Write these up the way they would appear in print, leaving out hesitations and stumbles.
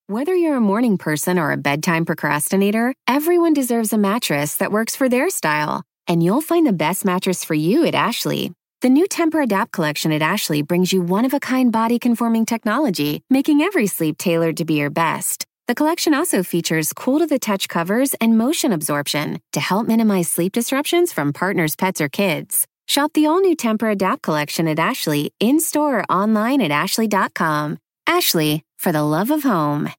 Whether you're a morning person or a bedtime procrastinator, everyone deserves a mattress that works for their style. And you'll find the best mattress for you at Ashley. The new Temper-Adapt collection at Ashley brings you one-of-a-kind body-conforming technology, making every sleep tailored to be your best. The collection also features cool-to-the-touch covers and motion absorption to help minimize sleep disruptions from partners, pets, or kids. Shop the all-new Temper-Adapt collection at Ashley, in-store or online at ashley.com. Ashley, for the love of home.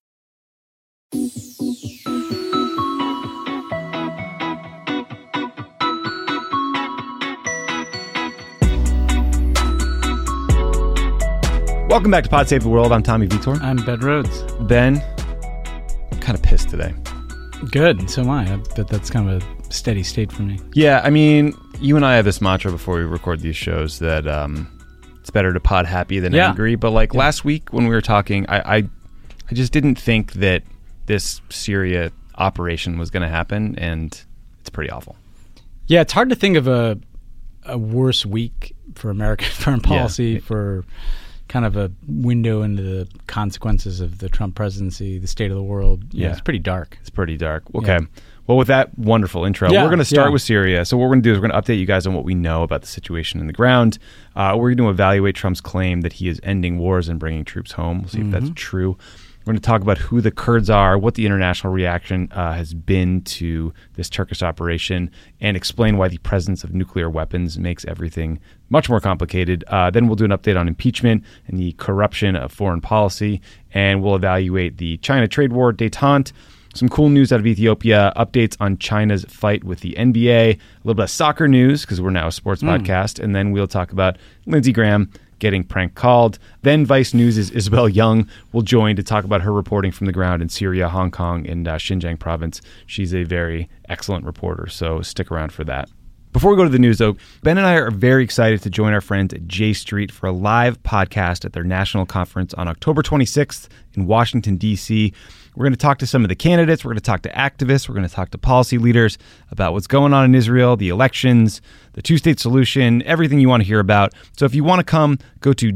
Welcome back to Pod Save the World. I'm Tommy Vitor. I'm Ben Rhodes. Ben, I'm kind of pissed today. Good, so am I. But that's kind of a steady state for me. Yeah, I mean, you and I have this mantra before we record these shows that it's better to pod happy than angry. But last week when we were talking, I just didn't think that this Syria operation was going to happen, and it's pretty awful. Yeah, it's hard to think of a worse week for American foreign policy, for kind of a window into the consequences of the Trump presidency, the state of the world. Yeah, it's pretty dark. It's pretty dark. Okay. Yeah. Well, with that wonderful intro, we're going to start with Syria. So what we're going to do is we're going to update you guys on what we know about the situation in the ground. We're going to evaluate Trump's claim that he is ending wars and bringing troops home. We'll see if that's true. We're going to talk about who the Kurds are, what the international reaction has been to this Turkish operation, and explain why the presence of nuclear weapons makes everything much more complicated. Then we'll do an update on impeachment and the corruption of foreign policy, and we'll evaluate the China trade war détente, some cool news out of Ethiopia, updates on China's fight with the NBA, a little bit of soccer news because we're now a sports podcast, and then we'll talk about Lindsey Graham getting prank called. Then Vice News' Isabel Young will join to talk about her reporting from the ground in Syria, Hong Kong, and Xinjiang province. She's a very excellent reporter, so stick around for that. Before we go to the news, though, Ben and I are very excited to join our friends at J Street for a live podcast at their national conference on October 26th in Washington, D.C. We're going to talk to some of the candidates. We're going to talk to activists. We're going to talk to policy leaders about what's going on in Israel, the elections, the two-state solution, everything you want to hear about. So if you want to come, go to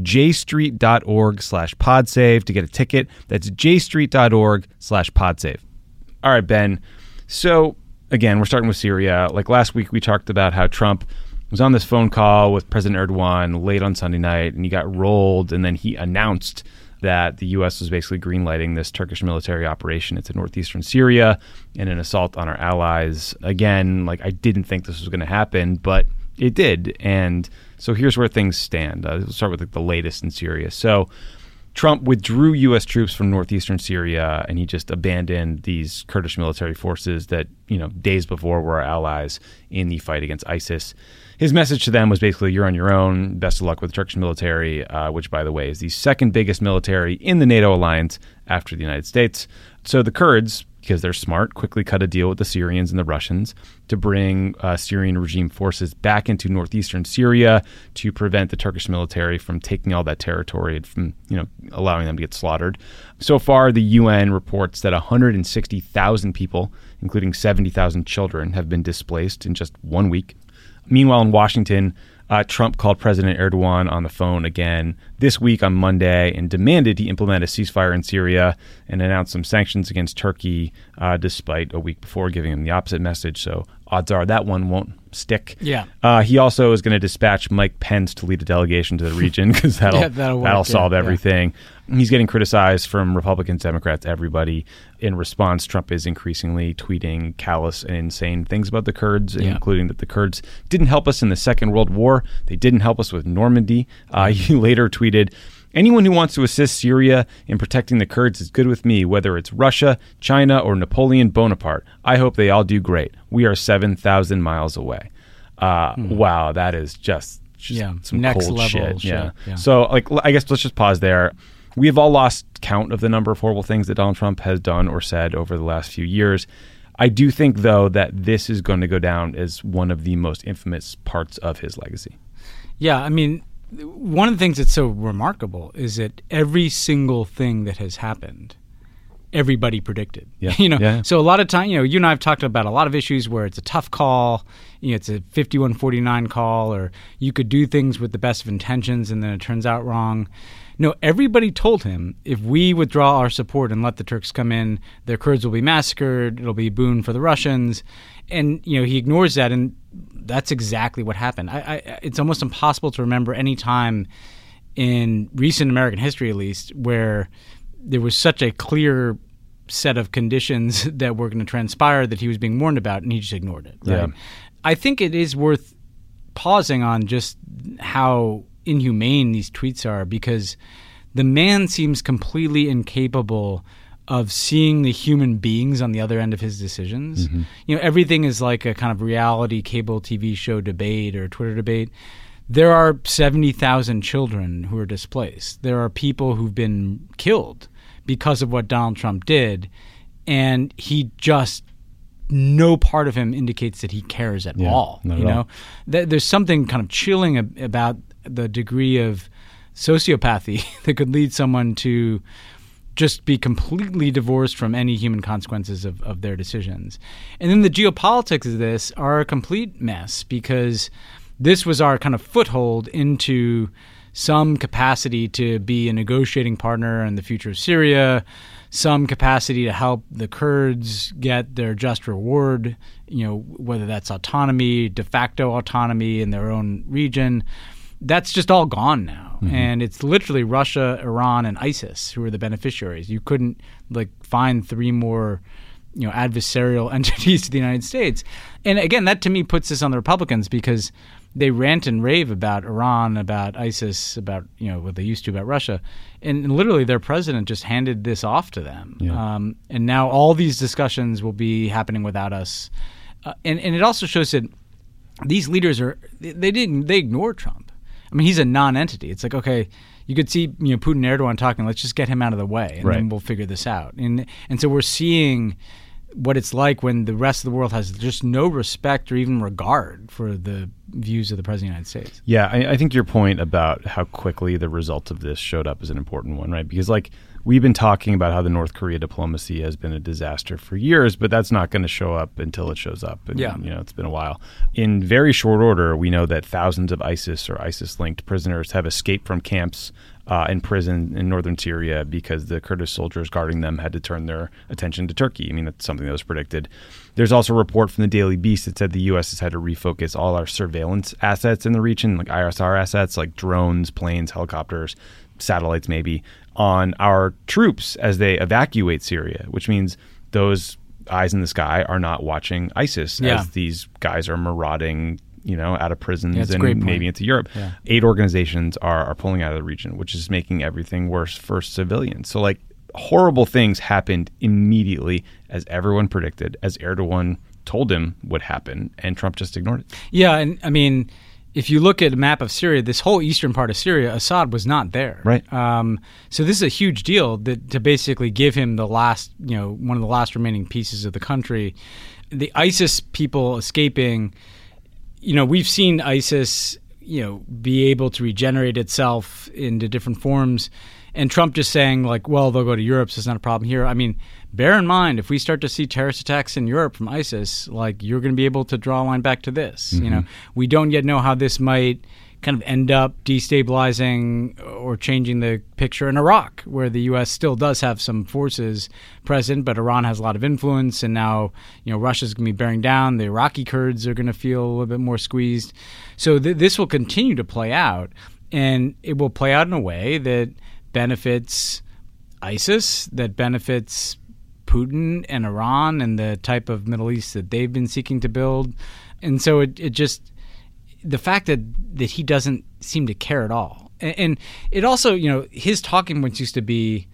jstreet.org/podsave to get a ticket. That's jstreet.org/podsave. All right, Ben. So again, we're starting with Syria. Like last week, we talked about how Trump was on this phone call with President Erdogan late on Sunday night, and he got rolled, and then he announced that the U.S. was basically greenlighting this Turkish military operation into northeastern Syria and an assault on our allies. Again, I didn't think this was going to happen, but it did. And so here's where things stand. We'll start with the latest in Syria. So Trump withdrew U.S. troops from northeastern Syria, and he just abandoned these Kurdish military forces that, days before were our allies in the fight against ISIS. His message to them was basically, you're on your own. Best of luck with the Turkish military, which, by the way, is the second biggest military in the NATO alliance after the United States. So the Kurds, because they're smart, quickly cut a deal with the Syrians and the Russians to bring Syrian regime forces back into northeastern Syria to prevent the Turkish military from taking all that territory and from, allowing them to get slaughtered. So far, the UN reports that 160,000 people, including 70,000 children, have been displaced in just 1 week. Meanwhile, in Washington, Trump called President Erdogan on the phone again this week on Monday and demanded he implement a ceasefire in Syria and announced some sanctions against Turkey, despite a week before giving him the opposite message. So odds are that one won't stick. Yeah. He also is going to dispatch Mike Pence to lead a delegation to the region because that'll solve everything. He's getting criticized from Republicans, Democrats, everybody. In response, Trump is increasingly tweeting callous and insane things about the Kurds, including that the Kurds didn't help us in the Second World War. They didn't help us with Normandy. He later tweeted, anyone who wants to assist Syria in protecting the Kurds is good with me, whether it's Russia, China, or Napoleon Bonaparte. I hope they all do great. We are 7,000 miles away. Wow, that is just some next cold level shit. Yeah. So, I guess let's just pause there. We have all lost count of the number of horrible things that Donald Trump has done or said over the last few years. I do think, though, that this is going to go down as one of the most infamous parts of his legacy. Yeah, I mean, one of the things that's so remarkable is that every single thing that has happened, everybody predicted. Yeah. So a lot of time, you and I have talked about a lot of issues where it's a tough call, it's a 51-49 call, or you could do things with the best of intentions and then it turns out wrong. No, everybody told him, if we withdraw our support and let the Turks come in, their Kurds will be massacred. It'll be a boon for the Russians. And, he ignores that, and that's exactly what happened. It's almost impossible to remember any time in recent American history, at least, where there was such a clear set of conditions that were going to transpire that he was being warned about, and he just ignored it. Right? Yeah. I think it is worth pausing on just how inhumane these tweets are, because the man seems completely incapable of seeing the human beings on the other end of his decisions. Mm-hmm. Everything is like a kind of reality cable TV show debate or Twitter debate. There are 70,000 children who are displaced. There are people who've been killed because of what Donald Trump did, and he just, no part of him indicates that he cares at all. There's something kind of chilling about the degree of sociopathy that could lead someone to just be completely divorced from any human consequences of their decisions. And then the geopolitics of this are a complete mess, because this was our kind of foothold into some capacity to be a negotiating partner in the future of Syria, some capacity to help the Kurds get their just reward, whether that's autonomy, de facto autonomy in their own region. That's just all gone now. Mm-hmm. And it's literally Russia, Iran, and ISIS who are the beneficiaries. You couldn't find three more adversarial entities to the United States. And again, that to me puts this on the Republicans, because they rant and rave about Iran, about ISIS, about what they used to about Russia, and literally their president just handed this off to them. Yeah. And now all these discussions will be happening without us. And it also shows that these leaders they ignore Trump. I mean, he's a non-entity. It's like, okay, you could see Putin and Erdogan talking. Let's just get him out of the way, and then we'll figure this out. And so we're seeing what it's like when the rest of the world has just no respect or even regard for the views of the President of the United States. Yeah, I think your point about how quickly the results of this showed up is an important one, right? Because we've been talking about how the North Korea diplomacy has been a disaster for years, but that's not going to show up until it shows up. And, it's been a while. In very short order, we know that thousands of ISIS or ISIS-linked prisoners have escaped from camps in prison in northern Syria because the Kurdish soldiers guarding them had to turn their attention to Turkey. I mean, that's something that was predicted. There's also a report from the Daily Beast that said the U.S. has had to refocus all our surveillance assets in the region, like ISR assets, like drones, planes, helicopters, satellites maybe, on our troops as they evacuate Syria, which means those eyes in the sky are not watching ISIS as these guys are marauding out of prisons and maybe into Europe. Yeah. 8 organizations are pulling out of the region, which is making everything worse for civilians. So horrible things happened immediately, as everyone predicted, as Erdogan told him would happen, and Trump just ignored it. Yeah, and I mean, if you look at a map of Syria, this whole eastern part of Syria, Assad was not there. Right. So this is a huge deal to basically give him the last, one of the last remaining pieces of the country. The ISIS people escaping, we've seen ISIS, be able to regenerate itself into different forms. And Trump just saying well, they'll go to Europe, so it's not a problem here. I mean, bear in mind, if we start to see terrorist attacks in Europe from ISIS, you're going to be able to draw a line back to this. Mm-hmm. We don't yet know how this might kind of end up destabilizing or changing the picture in Iraq, where the U.S. still does have some forces present, but Iran has a lot of influence, and now Russia's going to be bearing down. The Iraqi Kurds are going to feel a little bit more squeezed. So this will continue to play out, and it will play out in a way that benefits ISIS, that benefits Putin and Iran and the type of Middle East that they've been seeking to build. And so it just, the fact that he doesn't seem to care at all. And it also, his talking points used to be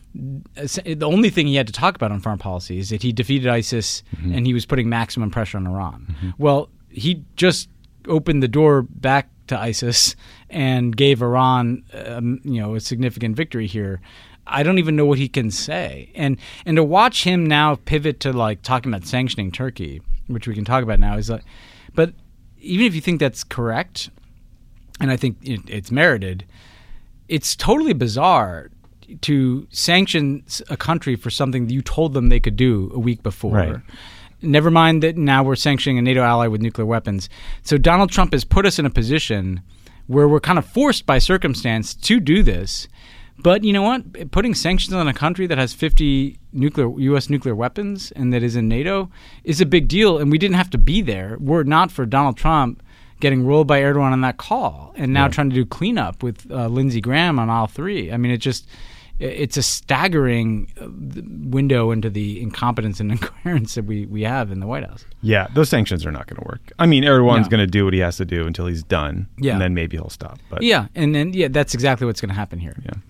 the only thing he had to talk about on foreign policy is that he defeated ISIS and he was putting maximum pressure on Iran. Mm-hmm. Well, he just opened the door back to ISIS and gave Iran, a significant victory here. I don't even know what he can say. And to watch him now pivot to talking about sanctioning Turkey, which we can talk about now, is but even if you think that's correct, and I think it's merited, it's totally bizarre to sanction a country for something that you told them they could do a week before. Right. Never mind that now we're sanctioning a NATO ally with nuclear weapons. So Donald Trump has put us in a position where we're kind of forced by circumstance to do this. But you know what? Putting sanctions on a country that has 50 U.S. nuclear weapons and that is in NATO is a big deal, and we didn't have to be there were it not for Donald Trump getting rolled by Erdogan on that call and now trying to do cleanup with Lindsey Graham on aisle 3. I mean, it's a staggering window into the incompetence and incoherence that we have in the White House. Yeah, those sanctions are not going to work. I mean, Erdogan's going to do what he has to do until he's done, and then maybe he'll stop. But and then that's exactly what's going to happen here. Yeah.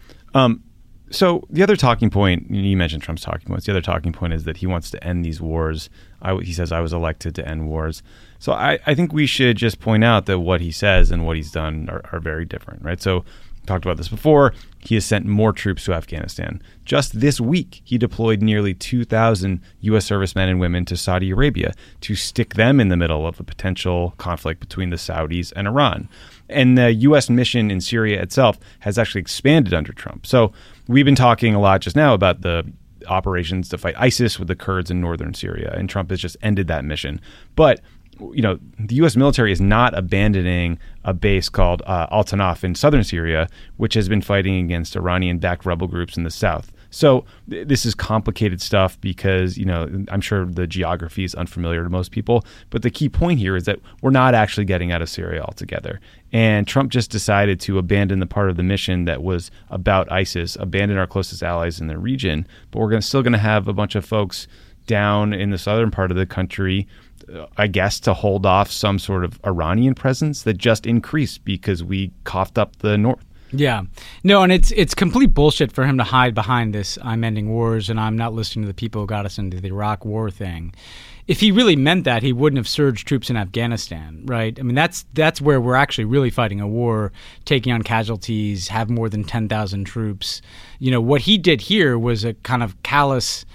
So the other talking point, you mentioned Trump's talking points. The other talking point is that he wants to end these wars. He says, I was elected to end wars. So I think we should just point out that what he says and what he's done are very different, right? So talked about this before. He has sent more troops to Afghanistan. Just this week, he deployed nearly 2,000 U.S. servicemen and women to Saudi Arabia to stick them in the middle of a potential conflict between the Saudis and Iran. And the U.S. mission in Syria itself has actually expanded under Trump. So we've been talking a lot just now about the operations to fight ISIS with the Kurds in northern Syria, and Trump has just ended that mission. But the U.S. military is not abandoning a base called Al-Tanaf in southern Syria, which has been fighting against Iranian-backed rebel groups in the south. So this is complicated stuff because, I'm sure the geography is unfamiliar to most people. But the key point here is that we're not actually getting out of Syria altogether. And Trump just decided to abandon the part of the mission that was about ISIS, abandon our closest allies in the region. But we're still going to have a bunch of folks down in the southern part of the country, I guess, to hold off some sort of Iranian presence that just increased because we coughed up the north. Yeah. No, and it's complete bullshit for him to hide behind this I'm ending wars and I'm not listening to the people who got us into the Iraq war thing. If he really meant that, he wouldn't have surged troops in Afghanistan, right? I mean, that's where we're actually really fighting a war, taking on casualties, have more than 10,000 troops. What he did here was a kind of callous,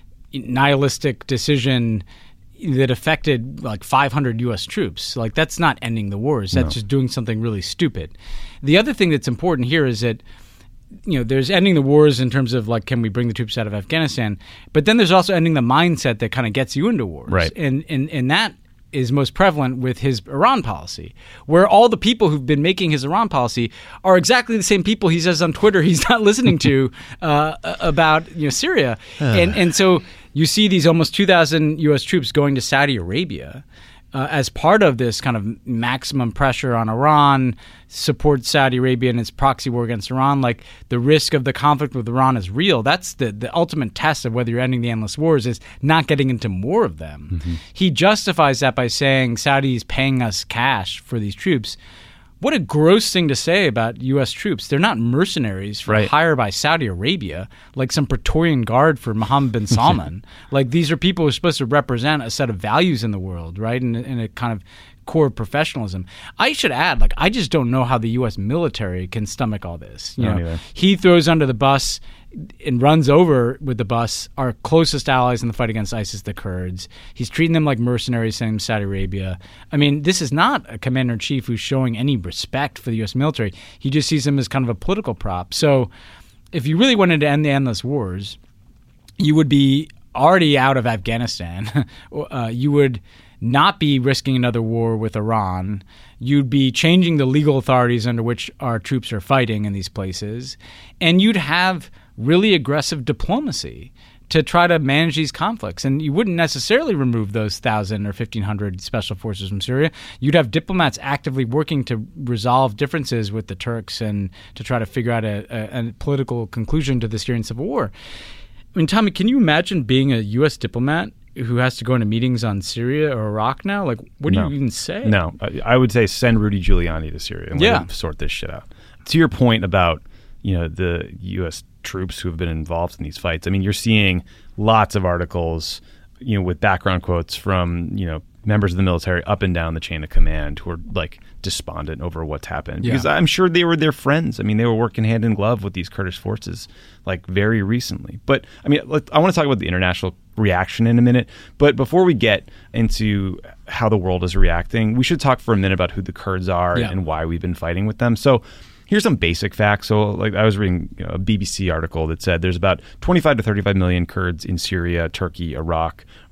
nihilistic decision that affected like 500 U.S. troops. Like, that's not ending the wars. That's just doing something really stupid. The other thing that's important here is that, there's ending the wars in terms of like, can we bring the troops out of Afghanistan? But then there's also ending the mindset that kind of gets you into wars. Right. And that is most prevalent with his Iran policy, where all the people who've been making his Iran policy are exactly the same people he says on Twitter he's not listening to about Syria. And so you see these almost 2,000 U.S. troops going to Saudi Arabia as part of this kind of maximum pressure on Iran, support Saudi Arabia in its proxy war against Iran. Like, the risk of the conflict with Iran is real. That's the ultimate test of whether you're ending the endless wars, is not getting into more of them. Mm-hmm. He justifies that by saying Saudi's paying us cash for these troops. What a gross thing to say about U.S. troops. They're not mercenaries for hire by Saudi Arabia, like some Praetorian Guard for Mohammed bin Salman. Like, these are people who are supposed to represent a set of values in the world, right? And a kind of core professionalism. I should add, like, I just don't know how the U.S. military can stomach all this. He throws under the bus and runs over with the bus our closest allies in the fight against ISIS, the Kurds. He's treating them like mercenaries, sending them to Saudi Arabia. I mean, this is not a commander-in-chief who's showing any respect for the U.S. military. He just sees them as kind of a political prop. So if you really wanted to end the endless wars, you would be already out of Afghanistan. You would not be risking another war with Iran. You'd be changing the legal authorities under which our troops are fighting in these places. And you'd have really aggressive diplomacy to try to manage these conflicts. And you wouldn't necessarily remove those 1,000 or 1,500 special forces from Syria. You'd have diplomats actively working to resolve differences with the Turks and to try to figure out a political conclusion to the Syrian civil war. I mean, Tommy, can you imagine being a U.S. diplomat who has to go into meetings on Syria or Iraq now? Like, what do you even say? No, I would say send Rudy Giuliani to Syria and let him sort this shit out. To your point about, the U.S. troops who have been involved in these fights, I mean, you're seeing lots of articles, with background quotes from, members of the military up and down the chain of command who are like despondent over what's happened. Because I'm sure they were their friends. I mean, they were working hand in glove with these Kurdish forces like very recently. But I mean, I want to talk about the international reaction in a minute. But before we get into how the world is reacting, we should talk for a minute about who the Kurds are and why we've been fighting with them. So here's some basic facts. So, like, I was reading a BBC article that said there's about 25 to 35 million Kurds in Syria, Turkey, Iraq,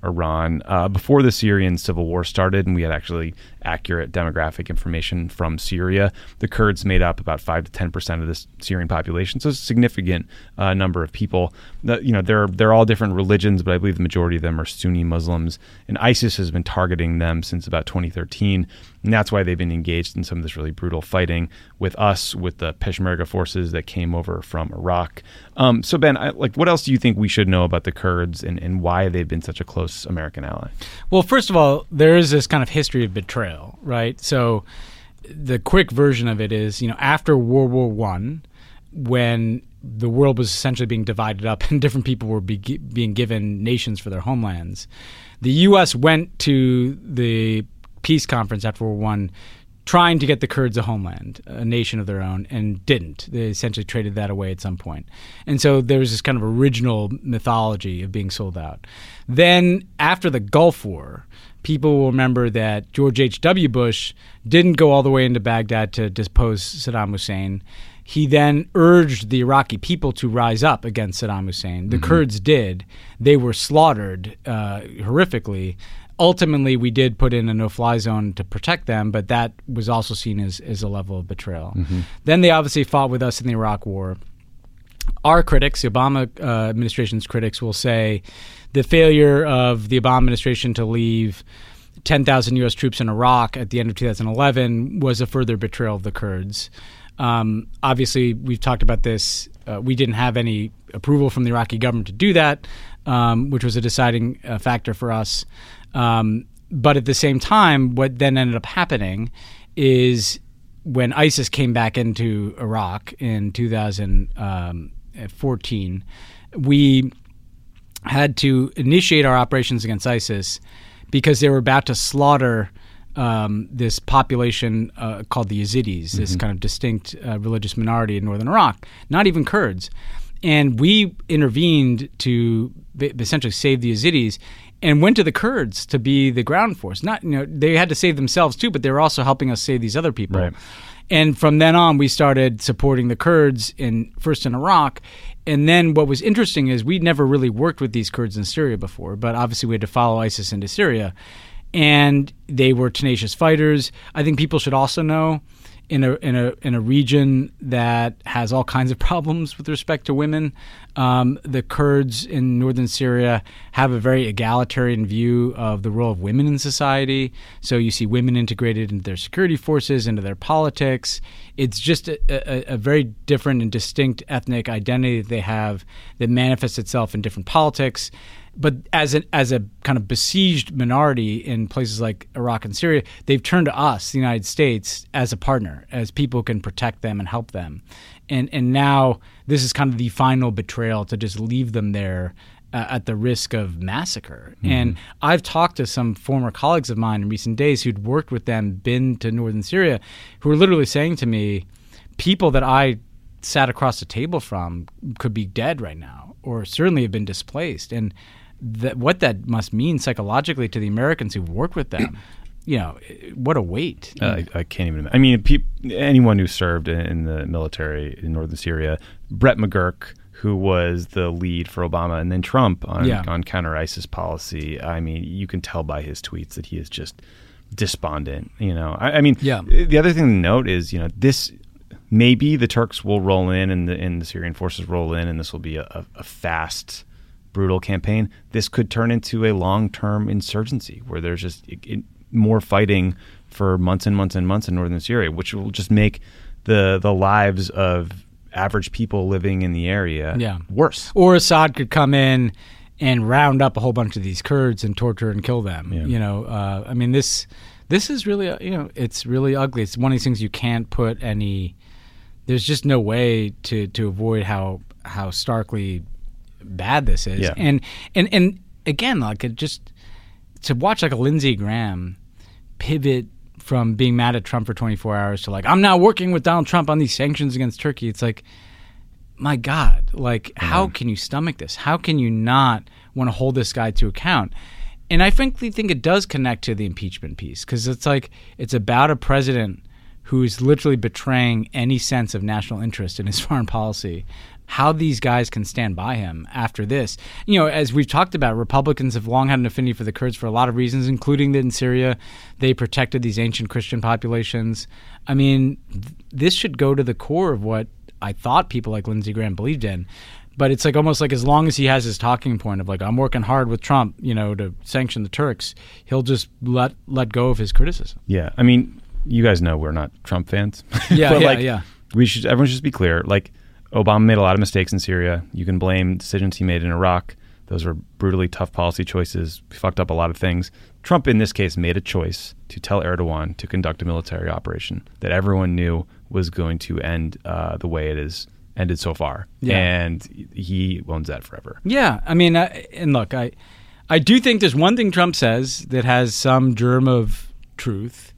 Iran. Before the Syrian civil war started, and we had actually accurate demographic information from Syria, the Kurds made up about 5 to 10% of the Syrian population, so it's a significant number of people. They're all different religions, but I believe the majority of them are Sunni Muslims, and ISIS has been targeting them since about 2013, and that's why they've been engaged in some of this really brutal fighting with us, with the Peshmerga forces that came over from Iraq. So Ben, what else do you think we should know about the Kurds and why they've been such a close American ally? Well, first of all, there is this kind of history of betrayal, right? So the quick version of it is, after World War I, when the world was essentially being divided up and different people were being given nations for their homelands, the U.S. went to the peace conference after World War I trying to get the Kurds a homeland, a nation of their own, and didn't. They essentially traded that away at some point. And so there was this kind of original mythology of being sold out. Then after the Gulf War, people will remember that George H.W. Bush didn't go all the way into Baghdad to depose Saddam Hussein. He then urged the Iraqi people to rise up against Saddam Hussein. The Kurds did. They were slaughtered horrifically. Ultimately, we did put in a no-fly zone to protect them, but that was also seen as a level of betrayal. Then they obviously fought with us in the Iraq War. Our critics, the Obama administration's critics, will say the failure of the Obama administration to leave 10,000 U.S. troops in Iraq at the end of 2011 was a further betrayal of the Kurds. Obviously, we've talked about this. We didn't have any approval from the Iraqi government to do that, which was a deciding factor for us. But at the same time, what then ended up happening is when ISIS came back into Iraq in 2014, we had to initiate our operations against ISIS because they were about to slaughter this population called the Yazidis, this kind of distinct religious minority in northern Iraq, not even Kurds. And we intervened to essentially save the Yazidis and went to the Kurds to be the ground force. They had to save themselves too, but they were also helping us save these other people. Right. And from then on, we started supporting the Kurds first in Iraq. And then what was interesting is we'd never really worked with these Kurds in Syria before, but obviously we had to follow ISIS into Syria. And they were tenacious fighters. I think people should also know in a region that has all kinds of problems with respect to women, the Kurds in northern Syria have a very egalitarian view of the role of women in society. So you see women integrated into their security forces, into their politics. It's just a very different and distinct ethnic identity that they have that manifests itself in different politics. But as a kind of besieged minority in places like Iraq and Syria, they've turned to us, the United States, as a partner, as people who can protect them and help them. And now this is kind of the final betrayal to just leave them there at the risk of massacre. And I've talked to some former colleagues of mine in recent days who'd worked with them, been to northern Syria, who are literally saying to me, people that I sat across the table from could be dead right now or certainly have been displaced. And what that must mean psychologically to the Americans who've worked with them, what a weight. I can't even imagine. I mean, anyone who served in the military in northern Syria, Brett McGurk, who was the lead for Obama, and then Trump on counter-ISIS policy, I mean, you can tell by his tweets that he is just despondent. The other thing to note is, this maybe the Turks will roll in and the Syrian forces roll in, and this will be a fast, brutal campaign. This could turn into a long-term insurgency where there's just more fighting for months and months and months in northern Syria, which will just make the lives of average people living in the area worse. Or Assad could come in and round up a whole bunch of these Kurds and torture and kill them. This is really, it's really ugly. It's one of these things you can't put any. There's just no way to avoid how starkly bad this is. And again, to watch like a Lindsey Graham pivot from being mad at Trump for 24 hours to I'm now working with Donald Trump on these sanctions against Turkey. It's like, my God, how can you stomach this? How can you not want to hold this guy to account? And I frankly think it does connect to the impeachment piece, because it's about a president who is literally betraying any sense of national interest in his foreign policy how these guys can stand by him after this. You know, as we've talked about, Republicans have long had an affinity for the Kurds for a lot of reasons, including that in Syria they protected these ancient Christian populations. I mean, this should go to the core of what I thought people like Lindsey Graham believed in. But it's like almost like as long as he has his talking point of like, I'm working hard with Trump, you know, to sanction the Turks, he'll just let go of his criticism. Yeah. I mean, you guys know we're not Trump fans. Yeah, but yeah. Everyone should just be clear. Like, Obama made a lot of mistakes in Syria. You can blame decisions he made in Iraq. Those were brutally tough policy choices. He fucked up a lot of things. Trump, in this case, made a choice to tell Erdogan to conduct a military operation that everyone knew was going to end the way it is ended so far. Yeah. And he owns that forever. Yeah. I mean, and look, I do think there's one thing Trump says that has some germ of truth,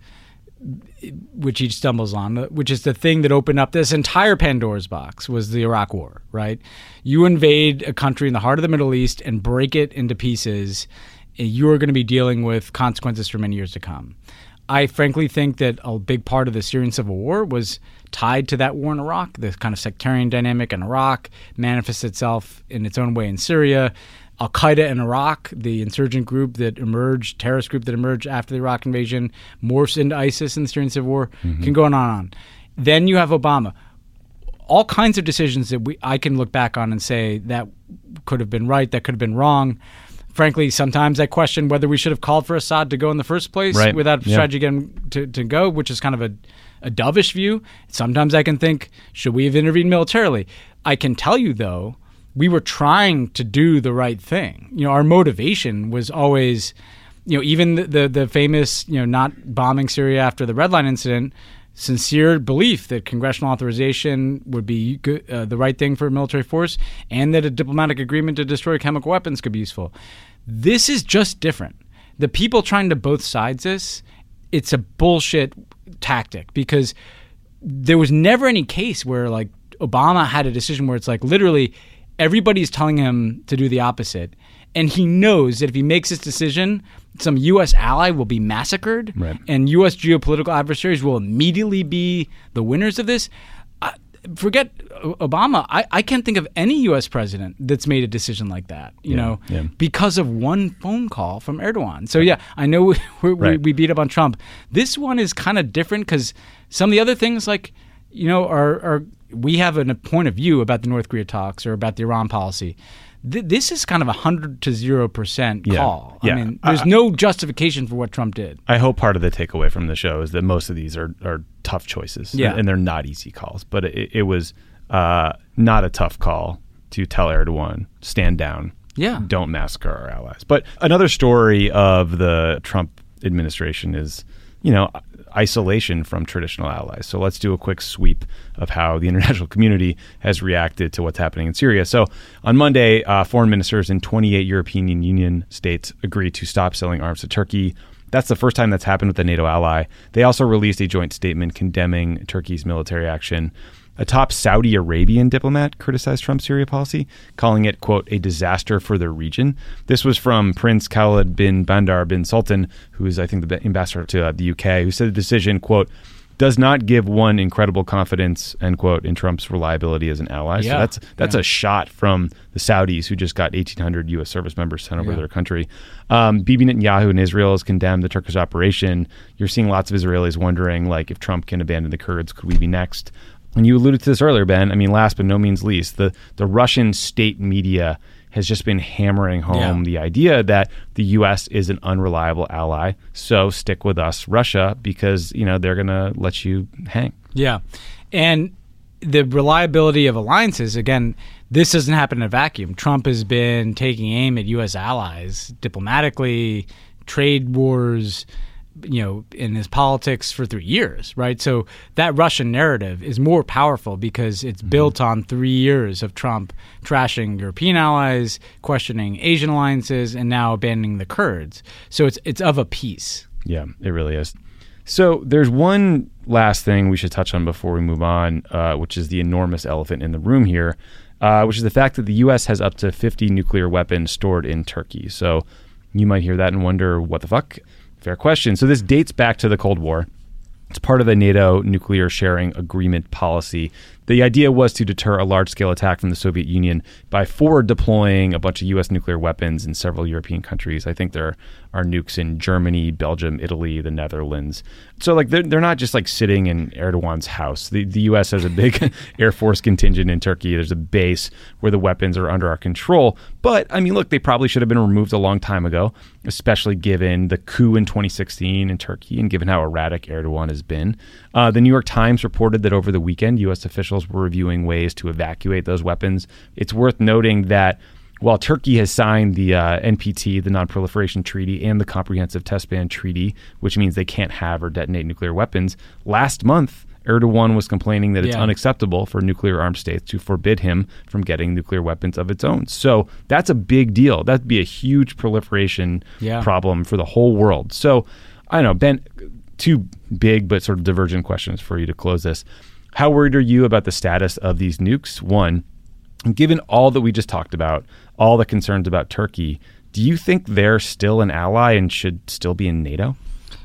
which he stumbles on, which is the thing that opened up this entire Pandora's box, was the Iraq War, right? You invade a country in the heart of the Middle East and break it into pieces, you're going to be dealing with consequences for many years to come. I frankly think that a big part of the Syrian civil war was tied to that war in Iraq. The kind of sectarian dynamic in Iraq manifests itself in its own way in Syria. Al-Qaeda in Iraq, the insurgent group that emerged, terrorist group that emerged after the Iraq invasion, morphs into ISIS in the Syrian civil war, can go on and on. Then you have Obama. All kinds of decisions that I can look back on and say that could have been right, that could have been wrong. Frankly, sometimes I question whether we should have called for Assad to go in the first place without a strategy getting to go, which is kind of a dovish view. Sometimes I can think, should we have intervened militarily? I can tell you, though, we were trying to do the right thing. You know, our motivation was always, you know, even the famous, you know, not bombing Syria after the Red Line incident, sincere belief that congressional authorization would be good, the right thing for a military force, and that a diplomatic agreement to destroy chemical weapons could be useful. This is just different. The people trying to both sides this, it's a bullshit tactic, because there was never any case where like Obama had a decision where it's like literally everybody's telling him to do the opposite. And he knows that if he makes this decision, some U.S. ally will be massacred, and U.S. geopolitical adversaries will immediately be the winners of this. Forget Obama. I can't think of any U.S. president that's made a decision like that, you know, because of one phone call from Erdogan. So, yeah, I know we beat up on Trump. This one is kind of different because some of the other things, like, you know, are we have a point of view about the North Korea talks or about the Iran policy. This is kind of 100 to 0% call. Yeah. I mean, there's no justification for what Trump did. I hope part of the takeaway from the show is that most of these are tough choices, and they're not easy calls. But it was not a tough call to tell Erdogan, stand down, don't massacre our allies. But another story of the Trump administration is, you know, isolation from traditional allies. So let's do a quick sweep of how the international community has reacted to what's happening in Syria. So on Monday, foreign ministers in 28 European Union states agreed to stop selling arms to Turkey. That's the first time that's happened with a NATO ally. They also released a joint statement condemning Turkey's military action. A top Saudi Arabian diplomat criticized Trump's Syria policy, calling it, quote, a disaster for the region. This was from Prince Khalid bin Bandar bin Sultan, who is, I think, the ambassador to the UK, who said the decision, quote, does not give one incredible confidence, end quote, in Trump's reliability as an ally. So that's a shot from the Saudis, who just got 1,800 U.S. service members sent over their country. Bibi Netanyahu in Israel has condemned the Turkish operation. You're seeing lots of Israelis wondering, like, if Trump can abandon the Kurds, could we be next? And you alluded to this earlier, Ben. I mean, last but no means least, the Russian state media has just been hammering home the idea that the U.S. is an unreliable ally. So stick with us, Russia, because, you know, they're going to let you hang. Yeah. And the reliability of alliances, again, this doesn't happen in a vacuum. Trump has been taking aim at U.S. allies diplomatically, trade wars, you know, in his politics for 3 years, right? So that Russian narrative is more powerful because it's built on 3 years of Trump trashing European allies, questioning Asian alliances, and now abandoning the Kurds. So it's of a piece. Yeah, it really is. So there's one last thing we should touch on before we move on, which is the enormous elephant in the room here, which is the fact that the U.S. has up to 50 nuclear weapons stored in Turkey. So you might hear that and wonder, what the fuck? Fair question. So this dates back to the Cold War. It's part of the NATO nuclear sharing agreement policy The idea was to deter a large-scale attack from the Soviet Union by forward deploying a bunch of U.S. nuclear weapons in several European countries. I think there are nukes in Germany, Belgium, Italy, the Netherlands. So like they're not just like sitting in Erdogan's house. The U.S. has a big Air Force contingent in Turkey. There's a base where the weapons are under our control. But I mean, look, they probably should have been removed a long time ago, especially given the coup in 2016 in Turkey and given how erratic Erdogan has been. The New York Times reported that over the weekend, U.S. officials were reviewing ways to evacuate those weapons. It's worth noting that while Turkey has signed the NPT, the Non-Proliferation Treaty, and the Comprehensive Test Ban Treaty, which means they can't have or detonate nuclear weapons, last month, Erdogan was complaining that it's unacceptable for nuclear-armed states to forbid him from getting nuclear weapons of its own. So that's a big deal. That'd be a huge proliferation problem for the whole world. So I don't know, Ben, two big but sort of divergent questions for you to close this. How worried are you about the status of these nukes? One, given all that we just talked about, all the concerns about Turkey, do you think they're still an ally and should still be in NATO?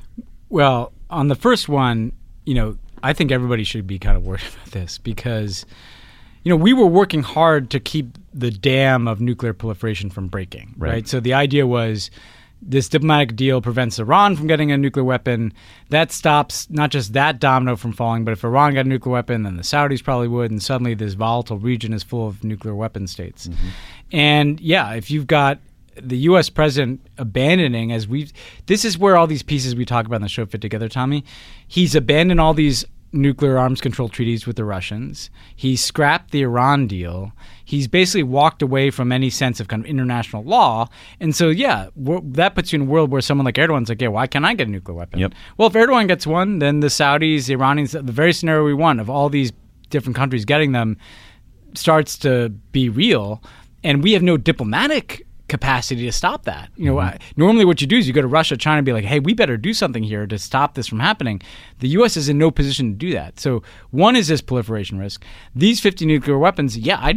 Well, on the first one, I think everybody should be kind of worried about this because, we were working hard to keep the dam of nuclear proliferation from breaking, right? So the idea was this diplomatic deal prevents Iran from getting a nuclear weapon. That stops not just that domino from falling, but if Iran got a nuclear weapon, then the Saudis probably would, and suddenly this volatile region is full of nuclear weapon states. Mm-hmm. And if you've got the U.S. president abandoning, this is where all these pieces we talk about in the show fit together, Tommy. He's abandoned all these nuclear arms control treaties with the Russians. He scrapped the Iran deal. He's basically walked away from any sense of kind of international law. And so, that puts you in a world where someone like Erdogan's like, why can't I get a nuclear weapon? Yep. Well, if Erdogan gets one, then the Saudis, the Iranians, the very scenario we want of all these different countries getting them starts to be real. And we have no diplomatic capacity to stop that. Normally what you do is you go to Russia, China, and be like, hey, we better do something here to stop this from happening. The U.S. is in no position to do that. So one is this proliferation risk. These 50 nuclear weapons,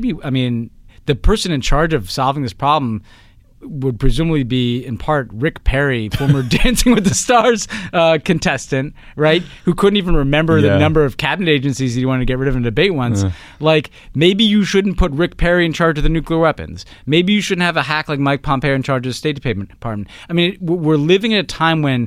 the person in charge of solving this problem would presumably be, in part, Rick Perry, former Dancing with the Stars contestant, right? Who couldn't even remember the number of cabinet agencies he wanted to get rid of in a debate once. Like, maybe you shouldn't put Rick Perry in charge of the nuclear weapons. Maybe you shouldn't have a hack like Mike Pompeo in charge of the State Department. We're living at a time when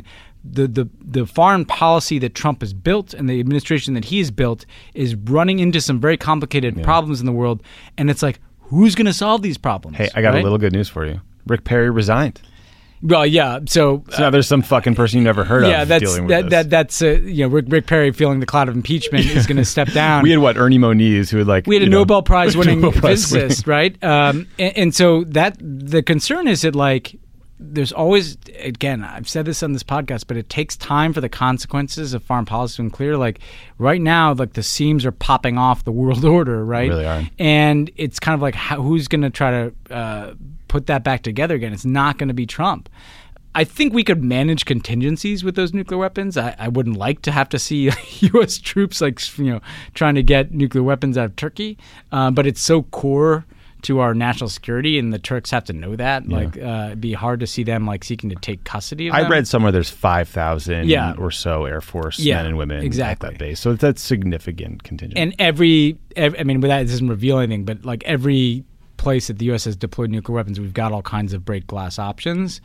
the foreign policy that Trump has built and the administration that he has built is running into some very complicated problems in the world. And it's like, who's going to solve these problems? Hey, I got a little good news for you. Rick Perry resigned. Well, so now there's some fucking person you never heard of dealing with this. That's Rick Perry feeling the cloud of impeachment is going to step down. We had Ernie Moniz, who had we had a Nobel Prize winning physicist, right? And so that the concern is that there's always, again, I've said this on this podcast, but it takes time for the consequences of foreign policy to be clear. Right now, the seams are popping off the world order, right? They really are. And it's kind of who's going to try to put that back together again? It's not going to be Trump. I think we could manage contingencies with those nuclear weapons. I wouldn't like to have to see U.S. troops trying to get nuclear weapons out of Turkey, but it's so core to our national security, and the Turks have to know that. It'd be hard to see them seeking to take custody of them. I read somewhere there's 5,000 or so Air Force men and women at that base. So that's significant contingent. And every that doesn't reveal anything, but every place that the U.S. has deployed nuclear weapons, we've got all kinds of break glass options.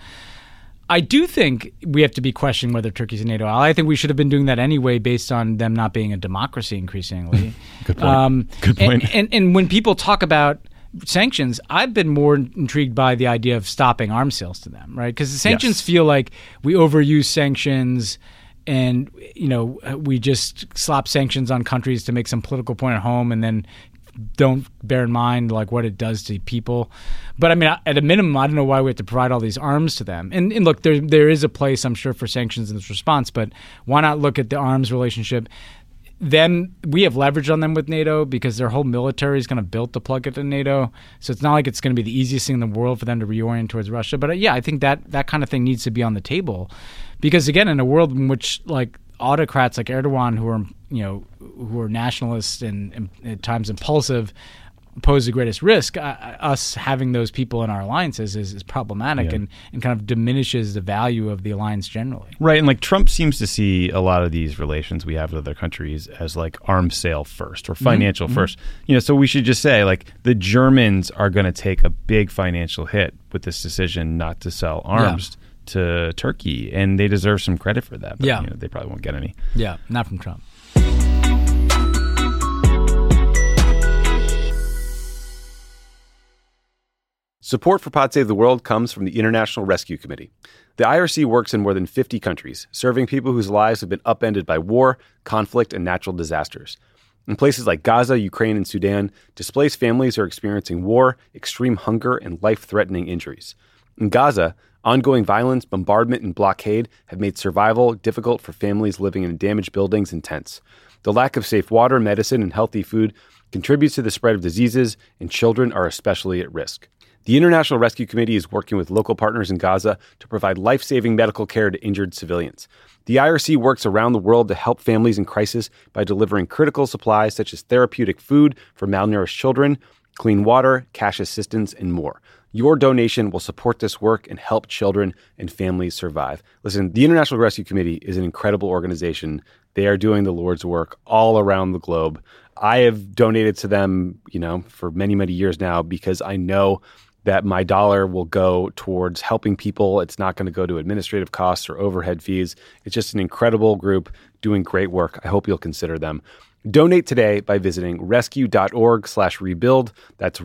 I do think we have to be questioning whether Turkey's a NATO ally. I think we should have been doing that anyway based on them not being a democracy increasingly. Good point. Good point. And when people talk about sanctions, I've been more intrigued by the idea of stopping arms sales to them, right? Because the sanctions feel like we overuse sanctions and, we just slap sanctions on countries to make some political point at home and then don't bear in mind what it does to people. But at a minimum, I don't know why we have to provide all these arms to them. And look, there is a place, I'm sure, for sanctions in this response, but why not look at the arms relationship? Then we have leverage on them with NATO because their whole military is kind of built to plug into NATO. So it's not like it's going to be the easiest thing in the world for them to reorient towards Russia. But I think that kind of thing needs to be on the table because, again, in a world in which autocrats like Erdogan, who are nationalists and at times impulsive, pose the greatest risk, us having those people in our alliances is problematic and kind of diminishes the value of the alliance generally. Right. And like Trump seems to see a lot of these relations we have with other countries as like arms sale first or financial first. So we should just say like the Germans are going to take a big financial hit with this decision not to sell arms to Turkey. And they deserve some credit for that. But, they probably won't get any. Yeah, not from Trump. Support for Pod Save the World comes from the International Rescue Committee. The IRC works in more than 50 countries, serving people whose lives have been upended by war, conflict, and natural disasters. In places like Gaza, Ukraine, and Sudan, displaced families are experiencing war, extreme hunger, and life-threatening injuries. In Gaza, ongoing violence, bombardment, and blockade have made survival difficult for families living in damaged buildings and tents. The lack of safe water, medicine, and healthy food contributes to the spread of diseases, and children are especially at risk. The International Rescue Committee is working with local partners in Gaza to provide life-saving medical care to injured civilians. The IRC works around the world to help families in crisis by delivering critical supplies such as therapeutic food for malnourished children, clean water, cash assistance, and more. Your donation will support this work and help children and families survive. Listen, the International Rescue Committee is an incredible organization. They are doing the Lord's work all around the globe. I have donated to them, for many, many years now because I know that my dollar will go towards helping people. It's not going to go to administrative costs or overhead fees. It's just an incredible group doing great work. I hope you'll consider them. Donate today by visiting rescue.org/rebuild. That's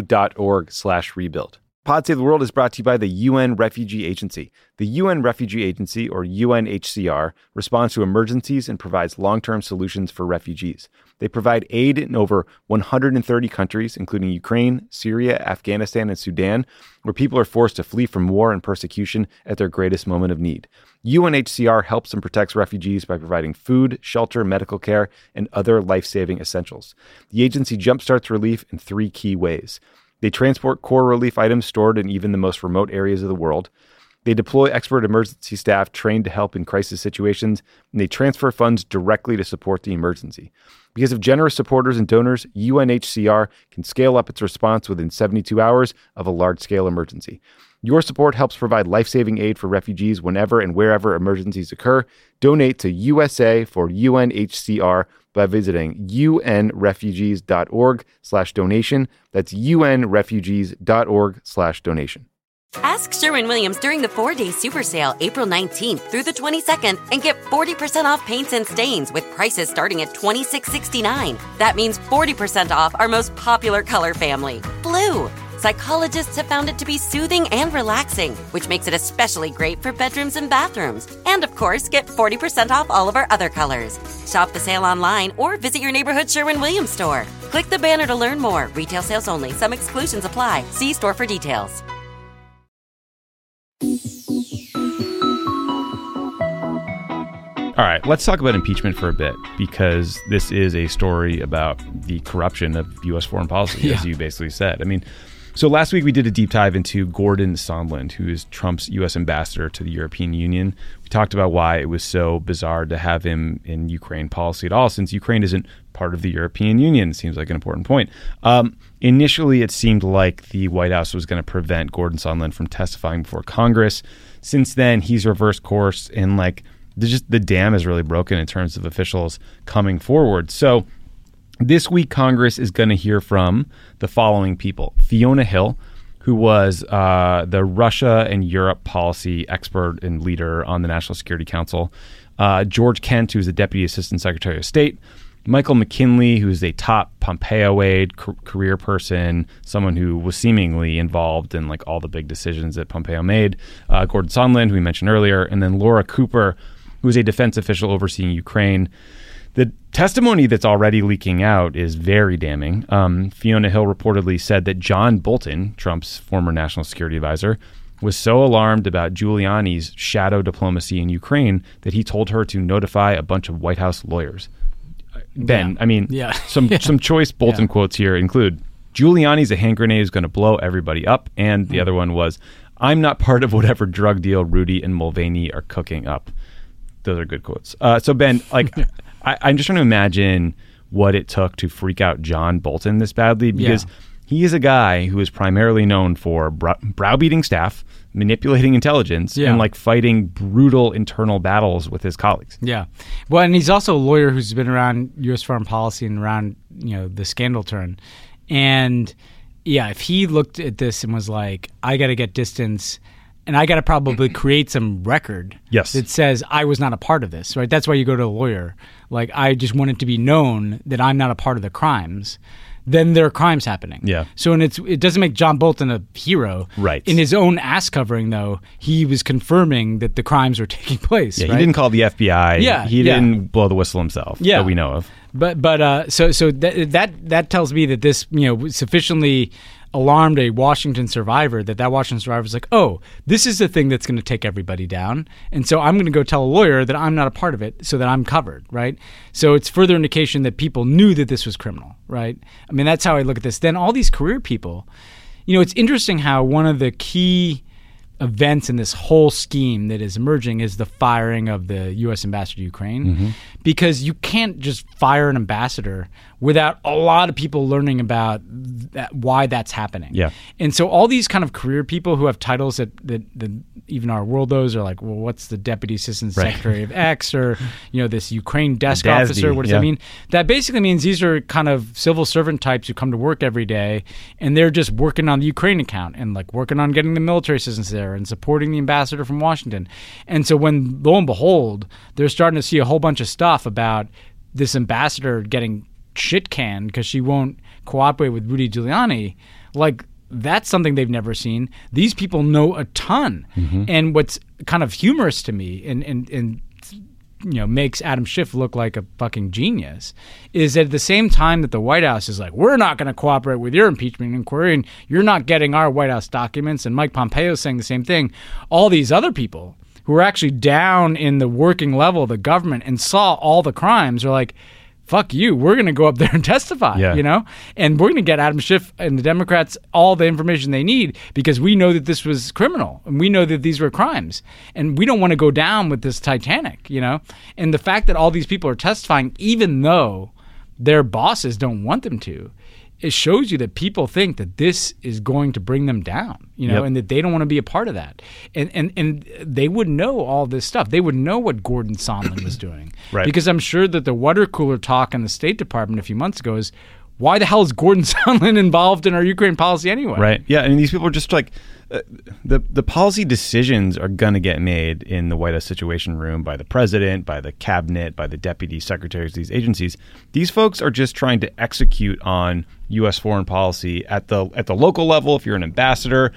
rescue.org/rebuild. Pod Save the World is brought to you by the UN Refugee Agency. The UN Refugee Agency, or UNHCR, responds to emergencies and provides long-term solutions for refugees. They provide aid in over 130 countries, including Ukraine, Syria, Afghanistan, and Sudan, where people are forced to flee from war and persecution at their greatest moment of need. UNHCR helps and protects refugees by providing food, shelter, medical care, and other life-saving essentials. The agency jumpstarts relief in 3 key ways. They transport core relief items stored in even the most remote areas of the world. They deploy expert emergency staff trained to help in crisis situations, and they transfer funds directly to support the emergency. Because of generous supporters and donors, UNHCR can scale up its response within 72 hours of a large-scale emergency. Your support helps provide life-saving aid for refugees whenever and wherever emergencies occur. Donate to USA for UNHCR by visiting unrefugees.org/donation. That's unrefugees.org/donation. Ask Sherwin-Williams during the 4-day super sale, April 19th through the 22nd, and get 40% off paints and stains with prices starting at $26.69. That means 40% off our most popular color family, blue. Psychologists have found it to be soothing and relaxing, which makes it especially great for bedrooms and bathrooms. And of course, get 40% off all of our other colors. Shop the sale online or visit your neighborhood Sherwin-Williams store. Click the banner to learn more. Retail sales only. Some exclusions apply. See store for details. All right, let's talk about impeachment for a bit, because this is a story about the corruption of U.S. foreign policy, as you basically said. I mean, so last week we did a deep dive into Gordon Sondland, who is Trump's U.S. ambassador to the European Union. We talked about why it was so bizarre to have him in Ukraine policy at all, since Ukraine isn't part of the European Union. It seems like an important point. Initially, it seemed like the White House was going to prevent Gordon Sondland from testifying before Congress. Since then, he's reversed course, and the dam is really broken in terms of officials coming forward. So this week, Congress is going to hear from the following people: Fiona Hill, who was the Russia and Europe policy expert and leader on the National Security Council; George Kent, who's the Deputy Assistant Secretary of State; Michael McKinley, who's a top Pompeo aide, career person, someone who was seemingly involved in all the big decisions that Pompeo made; Gordon Sondland, who we mentioned earlier; and then Laura Cooper, who is a defense official overseeing Ukraine. The testimony that's already leaking out is very damning. Fiona Hill reportedly said that John Bolton, Trump's former national security advisor, was so alarmed about Giuliani's shadow diplomacy in Ukraine that he told her to notify a bunch of White House lawyers. Ben, some choice Bolton quotes here include, "Giuliani's a hand grenade who's going to blow everybody up," and the other one was, "I'm not part of whatever drug deal Rudy and Mulvaney are cooking up." Those are good quotes. So Ben, I'm just trying to imagine what it took to freak out John Bolton this badly, because he is a guy who is primarily known for browbeating staff, manipulating intelligence, and like fighting brutal internal battles with his colleagues. Yeah. Well, and he's also a lawyer who's been around U.S. foreign policy and around, the scandal turn. And yeah, if he looked at this and was like, I got to get distance and I got to probably create some record that says I was not a part of this, right? That's why you go to a lawyer. Like, I just want it to be known that I'm not a part of the crimes. Then there are crimes happening. Yeah. So it doesn't make John Bolton a hero. Right. In his own ass covering, though, he was confirming that the crimes were taking place. Yeah, right? He didn't call the FBI. Yeah. He didn't blow the whistle himself that we know of. But so that tells me that this sufficiently alarmed a Washington survivor that Washington survivor was like, oh, this is the thing that's going to take everybody down, and so I'm going to go tell a lawyer that I'm not a part of it so that I'm covered, right? So it's further indication that people knew that this was criminal, right? I mean, that's how I look at this. Then all these career people, it's interesting how one of the key events in this whole scheme that is emerging is the firing of the U.S. ambassador to Ukraine, because you can't just fire an ambassador without a lot of people learning about why that's happening. Yeah. And so all these kind of career people who have titles that even our world knows are like, well, what's the Deputy Assistant Secretary of X, or this Ukraine desk officer? What does that mean? That basically means these are kind of civil servant types who come to work every day and they're just working on the Ukraine account and like working on getting the military assistance there and supporting the ambassador from Washington. And so when, lo and behold, they're starting to see a whole bunch of stuff about this ambassador getting shit canned because she won't cooperate with Rudy Giuliani, like, that's something they've never seen. These people know a ton. And what's kind of humorous to me and makes Adam Schiff look like a fucking genius is that at the same time that the White House is like, we're not going to cooperate with your impeachment inquiry and you're not getting our White House documents, and Mike Pompeo is saying the same thing, all these other people who are actually down in the working level of the government and saw all the crimes are like, fuck you, we're going to go up there and testify, and we're going to get Adam Schiff and the Democrats all the information they need because we know that this was criminal and we know that these were crimes and we don't want to go down with this Titanic, And the fact that all these people are testifying, even though their bosses don't want them to, it shows you that people think that this is going to bring them down, and that they don't want to be a part of that. And they would know all this stuff. They would know what Gordon Sondland was doing. Right. Because I'm sure that the water cooler talk in the State Department a few months ago is, why the hell is Gordon Sondland involved in our Ukraine policy anyway? Right. Yeah. I mean, these people are just like, the policy decisions are going to get made in the White House Situation Room by the president, by the cabinet, by the deputy secretaries of these agencies. These folks are just trying to execute on U.S. foreign policy at the local level. If you're an ambassador,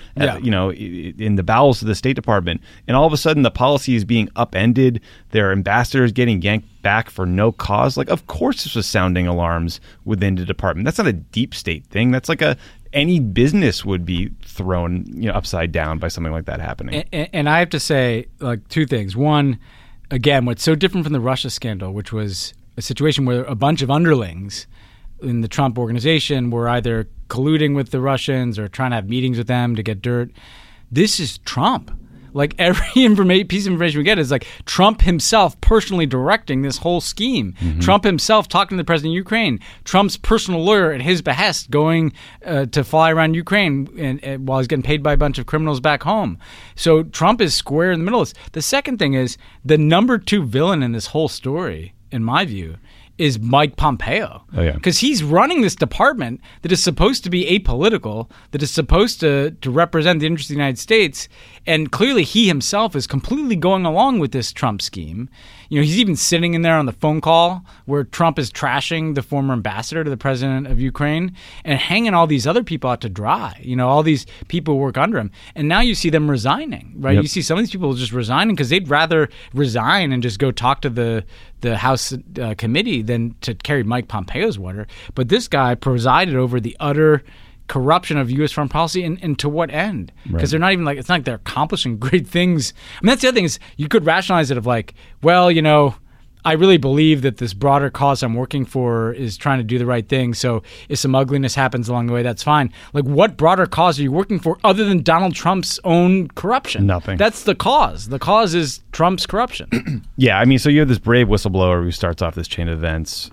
in the bowels of the State Department, and all of a sudden the policy is being upended, their ambassadors getting yanked back for no cause. Like, of course, this was sounding alarms within the department. That's not a deep state thing. That's like any business would be thrown upside down by something like that happening. And I have to say, like, two things. One, again, what's so different from the Russia scandal, which was a situation where a bunch of underlings in the Trump organization were either colluding with the Russians or trying to have meetings with them to get dirt. This is Trump. Like, every piece of information we get is like Trump himself personally directing this whole scheme. Trump himself talking to the president of Ukraine. Trump's personal lawyer at his behest going to fly around Ukraine and while he's getting paid by a bunch of criminals back home. So Trump is square in the middle of this. The second thing is the number two villain in this whole story, in my view, is Mike Pompeo. Oh, yeah. Because he's running this department that is supposed to be apolitical, that is supposed to represent the interests of the United States, and clearly he himself is completely going along with this Trump scheme. He's even sitting in there on the phone call where Trump is trashing the former ambassador to the president of Ukraine and hanging all these other people out to dry, all these people who work under him. And now you see them resigning, right? Yep. You see some of these people just resigning because they'd rather resign and just go talk to the House committee than to carry Mike Pompeo's water. But this guy presided over the utter corruption of U.S. foreign policy, and to what end? Because they're not even it's not like they're accomplishing great things. I mean, that's the other thing is you could rationalize it of like, well, I really believe that this broader cause I'm working for is trying to do the right thing. So if some ugliness happens along the way, that's fine. Like, what broader cause are you working for other than Donald Trump's own corruption? Nothing. That's the cause. The cause is Trump's corruption. Yeah, I mean, so you have this brave whistleblower who starts off this chain of events.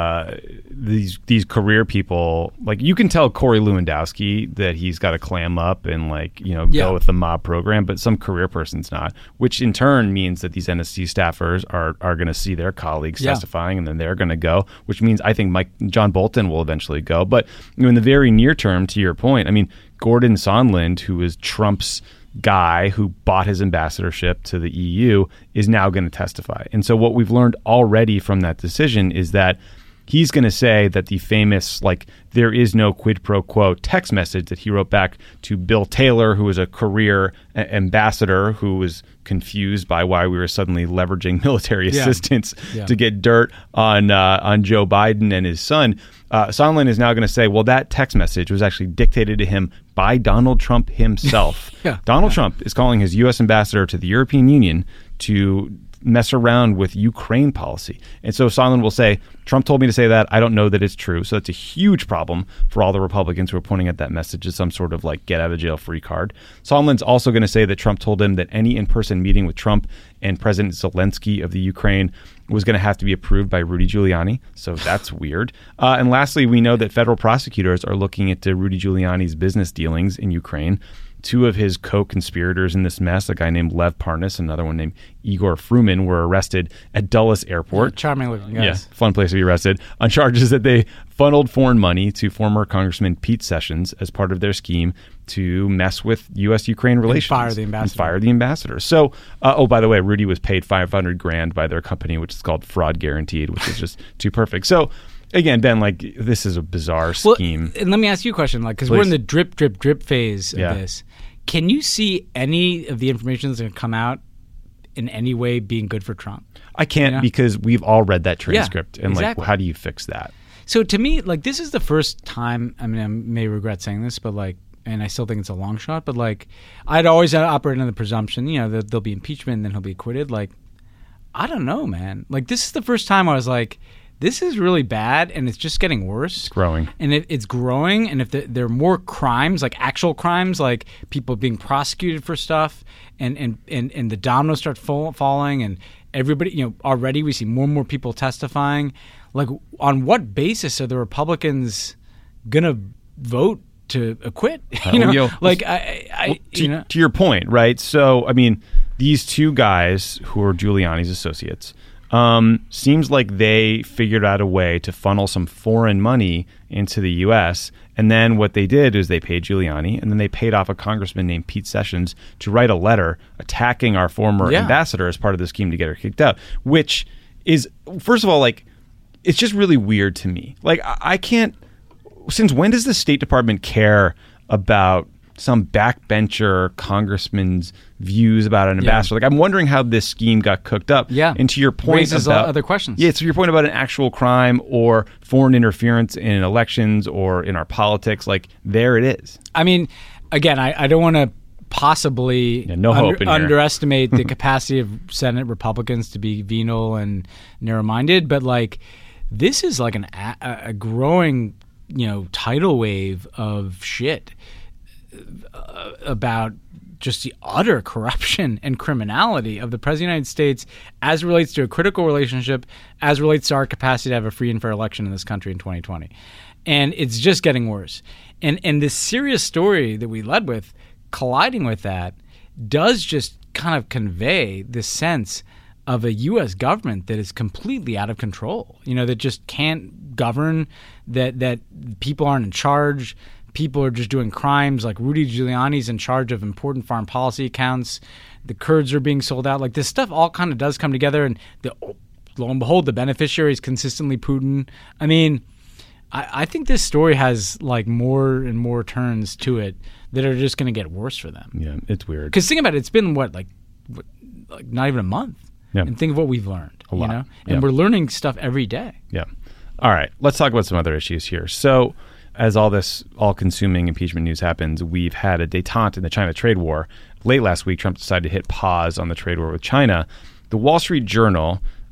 These career people, like, you can tell Corey Lewandowski that he's got to clam up and, like, you know, go with the mob program, but some career person's not, which in turn means that these NSC staffers are going to see their colleagues testifying, and then they're going to go, which means I think John Bolton will eventually go. But you know, in the very near term, to your point, I mean, Gordon Sondland, who is Trump's guy who bought his ambassadorship to the EU, is now going to testify. And so what we've learned already from that decision is that he's going to say that the famous, like, there is no quid pro quo text message that he wrote back to Bill Taylor, who was a career ambassador who was confused by why we were suddenly leveraging military assistance to get dirt on Joe Biden and his son. Sondland is now going to say, well, that text message was actually dictated to him by Donald Trump himself. Donald Trump is calling his U.S. ambassador to the European Union to mess around with Ukraine policy. And so Sondland will say, Trump told me to say that. I don't know that it's true. So that's a huge problem for all the Republicans who are pointing at that message as some sort of like get out of jail free card. Sondland's also going to say that Trump told him that any in-person meeting with Trump and President Zelensky of the Ukraine was going to have to be approved by Rudy Giuliani. So that's weird. And lastly, we know that federal prosecutors are looking into Rudy Giuliani's business dealings in Ukraine. Two of his co-conspirators in this mess, a guy named Lev Parnas, another one named Igor Fruman, were arrested at Dulles Airport. Charming looking guys. Yeah, fun place to be arrested, on charges that they funneled foreign money to former Congressman Pete Sessions as part of their scheme to mess with U.S.-Ukraine relations. And fire the ambassador. So, by the way, Rudy was paid $500,000 by their company, which is called Fraud Guaranteed, which is just too perfect. So, again, Ben, like, this is a bizarre scheme. And let me ask you a question, like, because we're in the drip, drip, drip phase of this. Can you see any of the information that's going to come out in any way being good for Trump? I can't because we've all read that transcript. And like, how do you fix that? So to me, like, this is the first time, I mean, I may regret saying this, but like, and I still think it's a long shot, but like, I'd always operated on the presumption, you know, that there'll be impeachment and then he'll be acquitted. Like, I don't know, man. Like, this is the first time I was like, this is really bad, and it's just getting worse. It's growing. And it's growing, and if there are more crimes, like actual crimes, like people being prosecuted for stuff, and the dominoes start falling, and everybody, you know, already we see more and more people testifying. Like, on what basis are the Republicans going to vote to acquit? You know, like, to your point, right? So, I mean, these two guys who are Giuliani's associates, seems like they figured out a way to funnel some foreign money into the U.S. And then what they did is they paid Giuliani, and then they paid off a congressman named Pete Sessions to write a letter attacking our former ambassador as part of the scheme to get her kicked out, which is, first of all, like, it's just really weird to me. Like, I can't, since when does the State Department care about some backbencher congressman's views about an ambassador? Like, I'm wondering how this scheme got cooked up. Yeah. And to your point raises about other questions. Yeah, to your point about an actual crime or foreign interference in elections or in our politics, like, there it is. I mean, again, I don't want to possibly underestimate the capacity of Senate Republicans to be venal and narrow-minded, but like, this is like a growing, you know, tidal wave of shit about just the utter corruption and criminality of the President of the United States as relates to a critical relationship, as relates to our capacity to have a free and fair election in this country in 2020. And it's just getting worse. And this serious story that we led with, colliding with that, does just kind of convey this sense of a U.S. government that is completely out of control, you know, that just can't govern, that people aren't in charge. People are just doing crimes. Like, Rudy Giuliani's in charge of important foreign policy accounts. The Kurds are being sold out. Like, this stuff all kind of does come together, and lo and behold, the beneficiary is consistently Putin. I mean, I think this story has like more and more turns to it that are just going to get worse for them. Yeah, it's weird. Because think about it, it's been like not even a month. Yeah. And think of what we've learned. A lot. You know? And we're learning stuff every day. Yeah. All right. Let's talk about some other issues here. So, as all this all-consuming impeachment news happens, we've had a détente in the China trade war. Late last week, Trump decided to hit pause on the trade war with China. The Wall Street Journal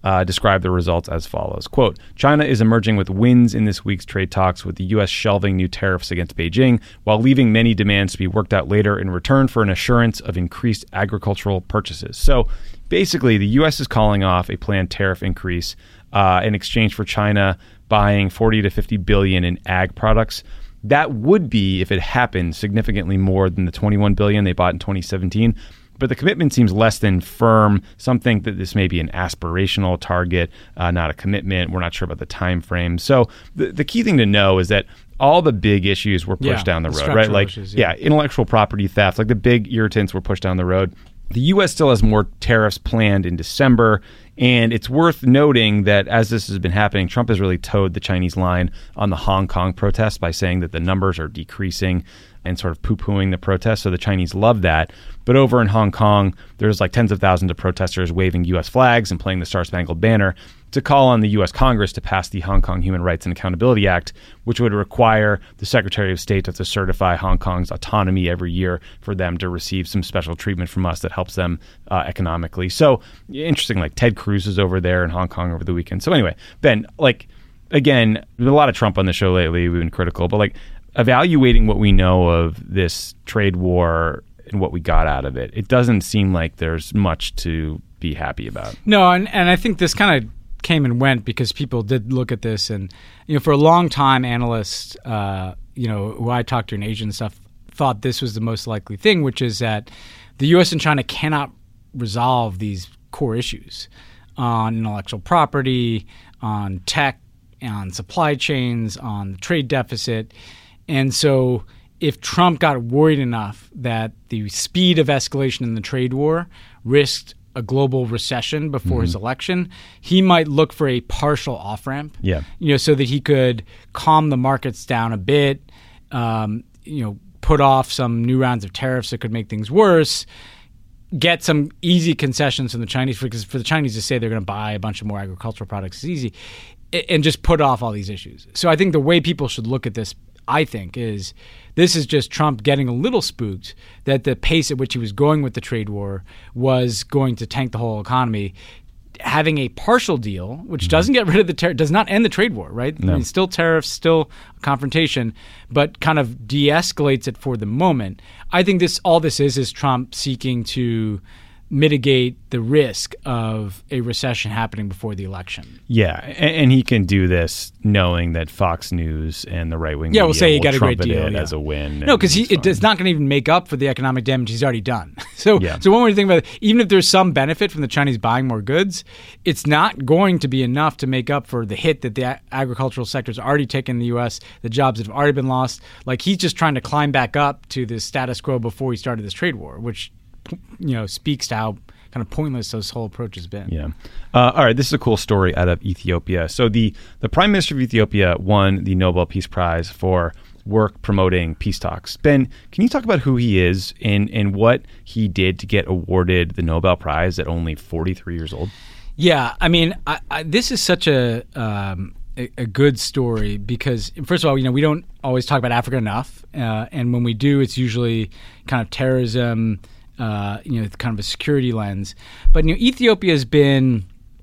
described the results as follows. Quote, China is emerging with wins in this week's trade talks, with the U.S. shelving new tariffs against Beijing while leaving many demands to be worked out later in return for an assurance of increased agricultural purchases. So basically, the U.S. is calling off a planned tariff increase in exchange for China buying 40 to 50 billion in ag products. That would be, if it happened, significantly more than the 21 billion they bought in 2017. But the commitment seems less than firm. Some think that this may be an aspirational target, not a commitment. We're not sure about the time frame. So the key thing to know is that all the big issues were pushed down the road, right? Like, issues, intellectual property theft, like the big irritants were pushed down the road. The U.S. still has more tariffs planned in December, and it's worth noting that as this has been happening, Trump has really towed the Chinese line on the Hong Kong protests by saying that the numbers are decreasing and sort of poo-pooing the protests. So the Chinese love that. But over in Hong Kong, there's like tens of thousands of protesters waving U.S. flags and playing the Star-Spangled Banner to call on the U.S. Congress to pass the Hong Kong Human Rights and Accountability Act, which would require the Secretary of State to certify Hong Kong's autonomy every year for them to receive some special treatment from us that helps them economically. So interesting, like Ted Cruz is over there in Hong Kong over the weekend. So anyway, Ben, like, again, there's a lot of Trump on the show lately. We've been critical, but like evaluating what we know of this trade war and what we got out of it, it doesn't seem like there's much to be happy about. No, and I think this kind of came and went because people did look at this, and for a long time, analysts, who I talked to in Asia and stuff, thought this was the most likely thing, which is that the U.S. and China cannot resolve these core issues on intellectual property, on tech, on supply chains, on the trade deficit. And so if Trump got worried enough that the speed of escalation in the trade war risked a global recession before his election, he might look for a partial off-ramp, so that he could calm the markets down a bit, put off some new rounds of tariffs that could make things worse, get some easy concessions from the Chinese, because for the Chinese to say they're going to buy a bunch of more agricultural products is easy, and just put off all these issues. So I think the way people should look at this, I think, is this is just Trump getting a little spooked that the pace at which he was going with the trade war was going to tank the whole economy. Having a partial deal, which doesn't get rid of the does not end the trade war, right? No. I mean, still tariffs, still confrontation, but kind of de-escalates it for the moment. I think all this is Trump seeking to mitigate the risk of a recession happening before the election. Yeah, and he can do this knowing that Fox News and the right-wing media will say he got a great trumpet deal it as a win. No, because it's not going to even make up for the economic damage he's already done. So one way to think about it, even if there's some benefit from the Chinese buying more goods, it's not going to be enough to make up for the hit that the agricultural sector's already taken in the U.S., the jobs that have already been lost. Like, he's just trying to climb back up to the status quo before he started this trade war, which speaks to how kind of pointless this whole approach has been. Yeah. All right. This is a cool story out of Ethiopia. So the Prime Minister of Ethiopia won the Nobel Peace Prize for work promoting peace talks. Ben, can you talk about who he is and what he did to get awarded the Nobel Prize at only 43 years old? Yeah. I mean, this is such a good story because, first of all, we don't always talk about Africa enough. And when we do, it's usually kind of terrorism, kind of a security lens. But Ethiopia has been,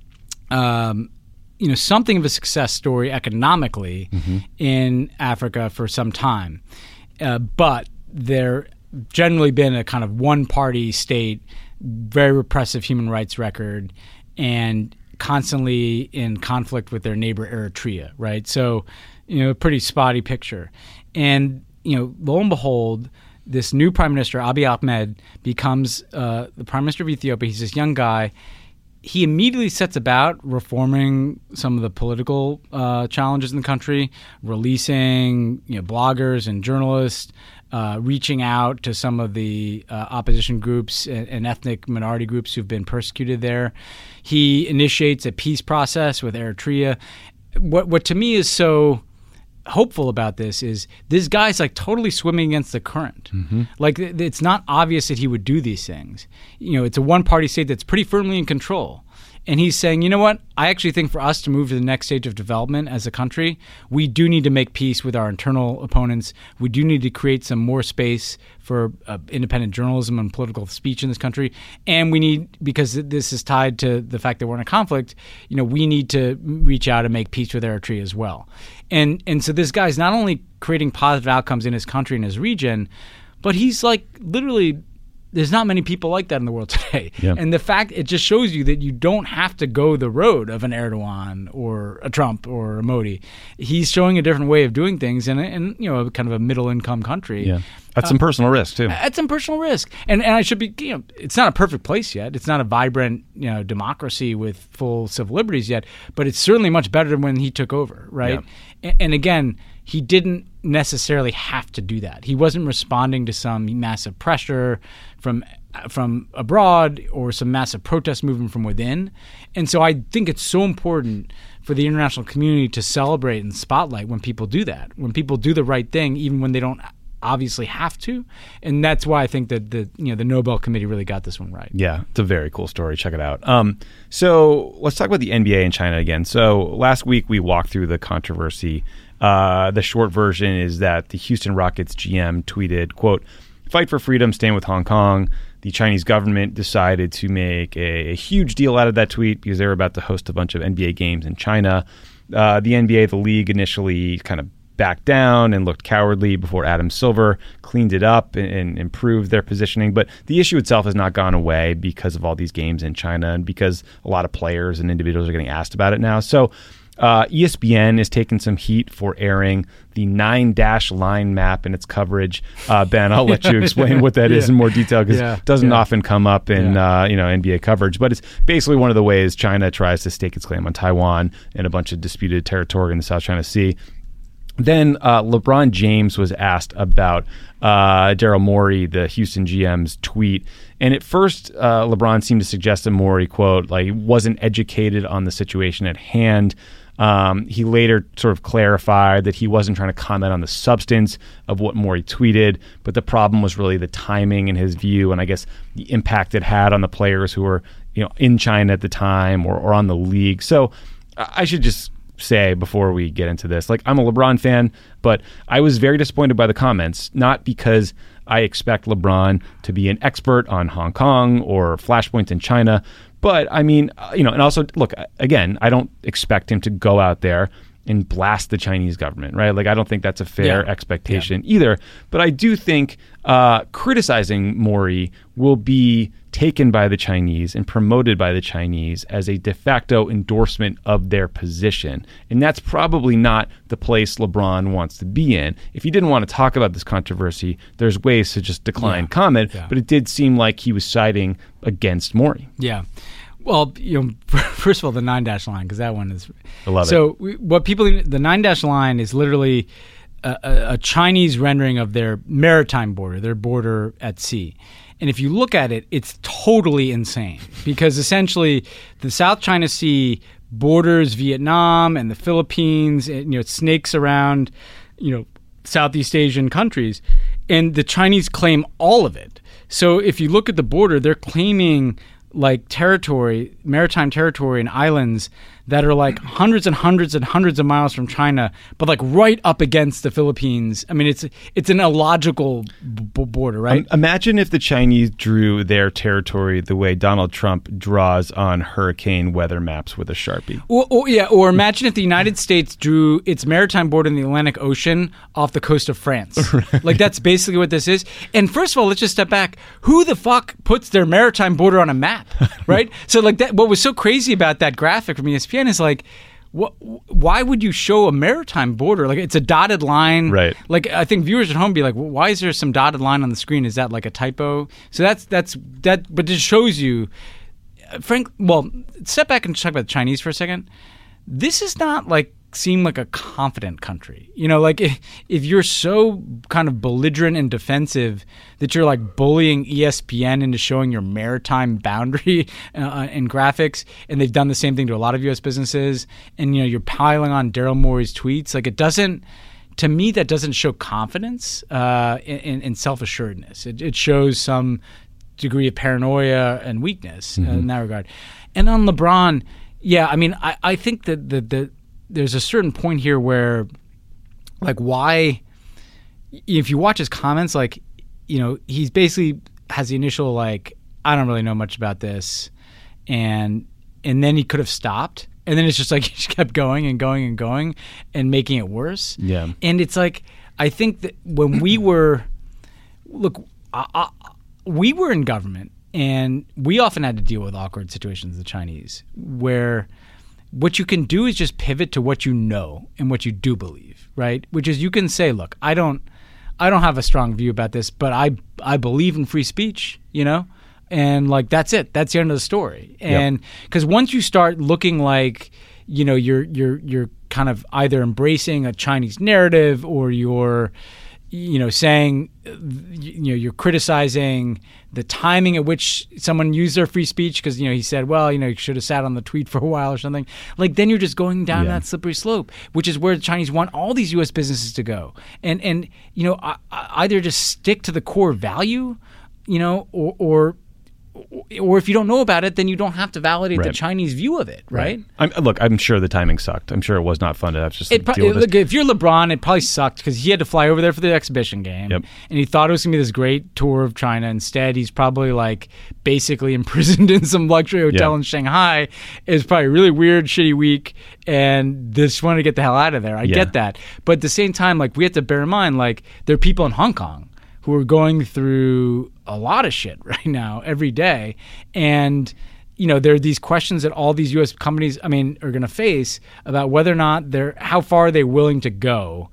something of a success story economically in Africa for some time. But they're generally been a kind of one-party state, very repressive human rights record, and constantly in conflict with their neighbor Eritrea, right? So, a pretty spotty picture. And, lo and behold, this new prime minister, Abiy Ahmed, becomes the prime minister of Ethiopia. He's this young guy. He immediately sets about reforming some of the political challenges in the country, releasing bloggers and journalists, reaching out to some of the opposition groups and ethnic minority groups who've been persecuted there. He initiates a peace process with Eritrea. What to me is so hopeful about this is this guy's like totally swimming against the current. Like, it's not obvious that he would do these things. It's a one-party state that's pretty firmly in control. And he's saying, you know what? I actually think for us to move to the next stage of development as a country, we do need to make peace with our internal opponents. We do need to create some more space for independent journalism and political speech in this country. And we need, because this is tied to the fact that we're in a conflict, we need to reach out and make peace with Eritrea as well. And so this guy's not only creating positive outcomes in his country and his region, but he's like literally, there's not many people like that in the world today. Yeah. And the fact, it just shows you that you don't have to go the road of an Erdogan or a Trump or a Modi. He's showing a different way of doing things in kind of a middle income country. Yeah. At some personal risk too. At some personal risk. And I should be, it's not a perfect place yet. It's not a vibrant, democracy with full civil liberties yet, but it's certainly much better than when he took over, right? Yeah. And again, he didn't necessarily have to do that. He wasn't responding to some massive pressure from abroad or some massive protest movement from within. And so I think it's so important for the international community to celebrate and spotlight when people do that, when people do the right thing, even when they don't obviously have to. And that's why I think that the Nobel Committee really got this one right. Yeah, it's a very cool story. Check it out. So let's talk about the NBA in China again. So last week we walked through the controversy. The short version is that the Houston Rockets GM tweeted, quote, "Fight for freedom, stand with Hong Kong." The Chinese government decided to make a huge deal out of that tweet because they were about to host a bunch of NBA games in China. The NBA, the league, initially kind of backed down and looked cowardly before Adam Silver cleaned it up and improved their positioning. But the issue itself has not gone away because of all these games in China and because a lot of players and individuals are getting asked about it now. So ESPN is taking some heat for airing the 9-dash line map in its coverage. Ben, I'll let you explain what that is in more detail because it doesn't often come up in NBA coverage. But it's basically one of the ways China tries to stake its claim on Taiwan and a bunch of disputed territory in the South China Sea. Then LeBron James was asked about Daryl Morey, the Houston GM's tweet. And at first, LeBron seemed to suggest that Morey, quote, like, wasn't educated on the situation at hand. He later sort of clarified that he wasn't trying to comment on the substance of what Morey tweeted, but the problem was really the timing in his view, and I guess the impact it had on the players who were in China at the time or on the league. So I should just say before we get into this, like, I'm a LeBron fan, but I was very disappointed by the comments, not because I expect LeBron to be an expert on Hong Kong or flashpoints in China, but I mean, and also, look, again, I don't expect him to go out there and blast the Chinese government, right? Like, I don't think that's a fair expectation either. But I do think criticizing Morey will be taken by the Chinese and promoted by the Chinese as a de facto endorsement of their position. And that's probably not the place LeBron wants to be in. If he didn't want to talk about this controversy, there's ways to just decline comment, but it did seem like he was siding against Morey. Yeah. Well, first of all, the 9-dash line, because that one is... I love it. So what people... The 9-dash line is literally a Chinese rendering of their maritime border, their border at sea. And if you look at it, it's totally insane because essentially the South China Sea borders Vietnam and the Philippines. It snakes around, Southeast Asian countries. And the Chinese claim all of it. So if you look at the border, they're claiming like territory, maritime territory and islands that are like hundreds and hundreds and hundreds of miles from China, but like right up against the Philippines. I mean, it's an illogical border, right? Imagine if the Chinese drew their territory the way Donald Trump draws on hurricane weather maps with a Sharpie. Or imagine if the United States drew its maritime border in the Atlantic Ocean off the coast of France. Like, that's basically what this is. And first of all, let's just step back. Who the fuck puts their maritime border on a map, right? So like that, what was so crazy about that graphic from ESPN is like, why would you show a maritime border? Like, it's a dotted line. Right. Like, I think viewers at home be like, well, why is there some dotted line on the screen? Is that like a typo? So that's that. But it shows you, step back and talk about the Chinese for a second. This is not like seem like a confident country. Like if you're so kind of belligerent and defensive that you're like bullying ESPN into showing your maritime boundary in graphics, and they've done the same thing to a lot of U.S. businesses, and you're piling on Daryl Morey's tweets, like, it doesn't, to me, that doesn't show confidence and self-assuredness. It shows some degree of paranoia and weakness in that regard. And on LeBron, yeah, I mean, I think that there's a certain point here where, like, why, if you watch his comments, like, you know, he's basically has the initial, like, I don't really know much about this, and then he could have stopped, and then it's just like he just kept going and going and going and making it worse. Yeah. And it's like, I think that when we were, we were in government, and we often had to deal with awkward situations, the Chinese, where what you can do is just pivot to what you know and what you do believe, right? Which is, you can say, look, I don't have a strong view about this, but I believe in free speech, you know? And, like, that's it. That's the end of the story. And because once you start looking like, you know, you're kind of either embracing a Chinese narrative, or you're, you know, saying, you know, you're criticizing the timing at which someone used their free speech because, you know, he said, well, you know, you should have sat on the tweet for a while or something. Like, then you're just going down that slippery slope, which is where the Chinese want all these U.S. businesses to go. And you know, either just stick to the core value, you know, or if you don't know about it, then you don't have to validate the Chinese view of it, right? Look, I'm sure the timing sucked. I'm sure it was not fun to have to just deal with this. Look, if you're LeBron, it probably sucked because he had to fly over there for the exhibition game, and he thought it was going to be this great tour of China. Instead, he's probably, like, basically imprisoned in some luxury hotel in Shanghai. It's probably a really weird, shitty week, and just wanted to get the hell out of there. I get that. But at the same time, like, we have to bear in mind, like, there are people in Hong Kong who are going through a lot of shit right now every day. And, you know, there are these questions that all these U.S. companies, I mean, are going to face about whether or not how far are they willing to go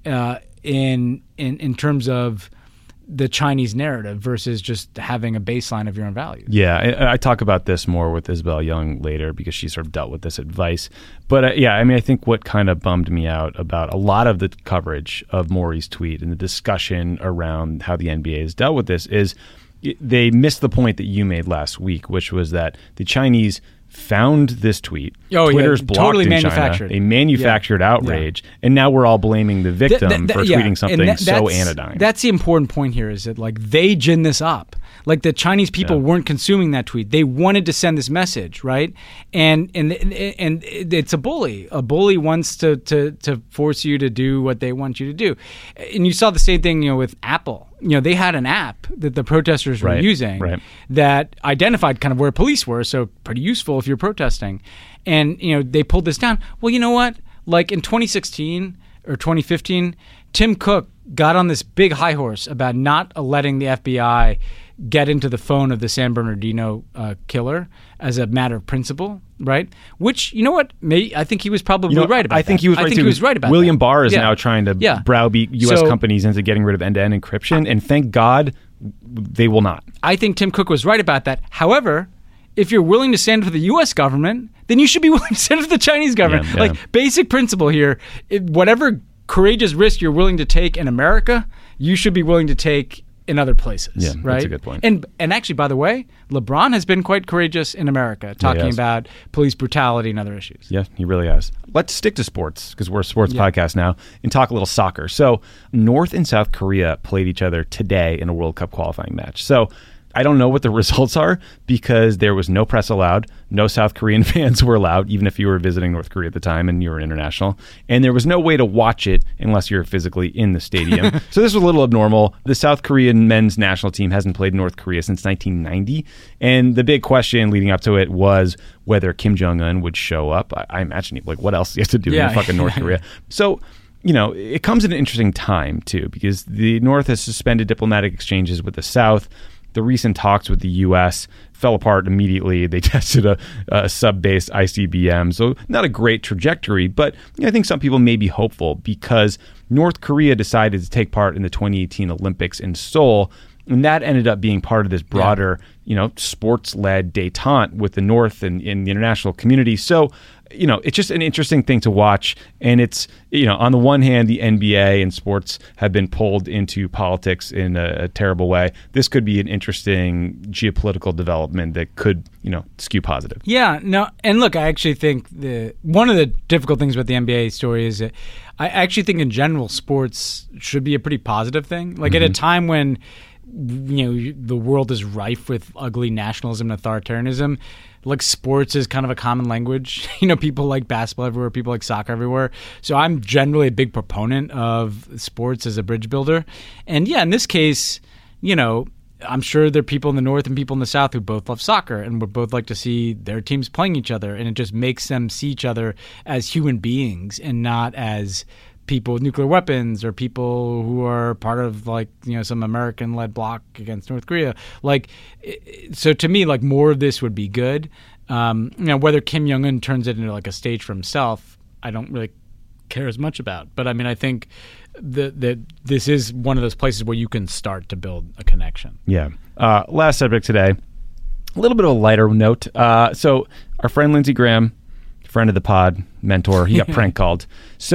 in terms of the Chinese narrative versus just having a baseline of your own values. Yeah, I talk about this more with Isabel Young later because she sort of dealt with this advice. But I mean, I think what kind of bummed me out about a lot of the coverage of Maury's tweet and the discussion around how the NBA has dealt with this is they missed the point that you made last week, which was that the Chinese found this tweet. Twitter's blocked totally in manufactured. China, a manufactured outrage, and now we're all blaming the victim for tweeting something so anodyne. That's the important point here, is that, like, they gin this up. Like, the Chinese people weren't consuming that tweet. They wanted to send this message, right? And it's a bully. A bully wants to force you to do what they want you to do. And you saw the same thing, you know, with Apple. You know, they had an app that the protesters were using that identified kind of where police were, so pretty useful if you're protesting. And, you know, they pulled this down. Well, you know what? Like, in 2016 or 2015, Tim Cook got on this big high horse about not letting the FBI get into the phone of the San Bernardino killer as a matter of principle, right? Which, you know what? I think he was probably right about that. I think he was right about William Barr is now trying to browbeat U.S. companies into getting rid of end-to-end encryption, and thank God they will not. I think Tim Cook was right about that. However, if you're willing to stand for the U.S. government, then you should be willing to stand for the Chinese government. Yeah, yeah. Like, basic principle here, whatever courageous risk you're willing to take in America, you should be willing to take in other places. Yeah, right? That's a good point. And actually, by the way, LeBron has been quite courageous in America, talking about police brutality and other issues. Yeah, he really has. Let's stick to sports, because we're a sports podcast now, and talk a little soccer. So North and South Korea played each other today in a World Cup qualifying match. So I don't know what the results are because there was no press allowed. No South Korean fans were allowed, even if you were visiting North Korea at the time and you were international. And there was no way to watch it unless you're physically in the stadium. So this was a little abnormal. The South Korean men's national team hasn't played North Korea since 1990. And the big question leading up to it was whether Kim Jong-un would show up. I imagine, like, what else he has to do in fucking North Korea? So, you know, it comes at an interesting time, too, because the North has suspended diplomatic exchanges with the South. The recent talks with the U.S. fell apart immediately. They tested a sub-based ICBM, so not a great trajectory. But I think some people may be hopeful because North Korea decided to take part in the 2018 Olympics in Seoul, and that ended up being part of this broader, sports-led détente with the North and in the international community. So, it's just an interesting thing to watch. And it's, on the one hand, the NBA and sports have been pulled into politics in a terrible way. This could be an interesting geopolitical development that could, skew positive. Yeah, no. And look, I actually think one of the difficult things about the NBA story is that I actually think in general sports should be a pretty positive thing. Like at a time when the world is rife with ugly nationalism and authoritarianism. Like sports is kind of a common language. People like basketball everywhere, people like soccer everywhere. So I'm generally a big proponent of sports as a bridge builder. And yeah, in this case, I'm sure there are people in the North and people in the South who both love soccer and would both like to see their teams playing each other. And it just makes them see each other as human beings and not as people with nuclear weapons or people who are part of some American-led bloc against North Korea. So to me, more of this would be good. Whether Kim Jong-un turns it into a stage for himself, I don't really care as much about. But I think that this is one of those places where you can start to build a connection. Yeah. Last subject today, a little bit of a lighter note. So our friend Lindsey Graham, friend of the pod, mentor, he got prank called.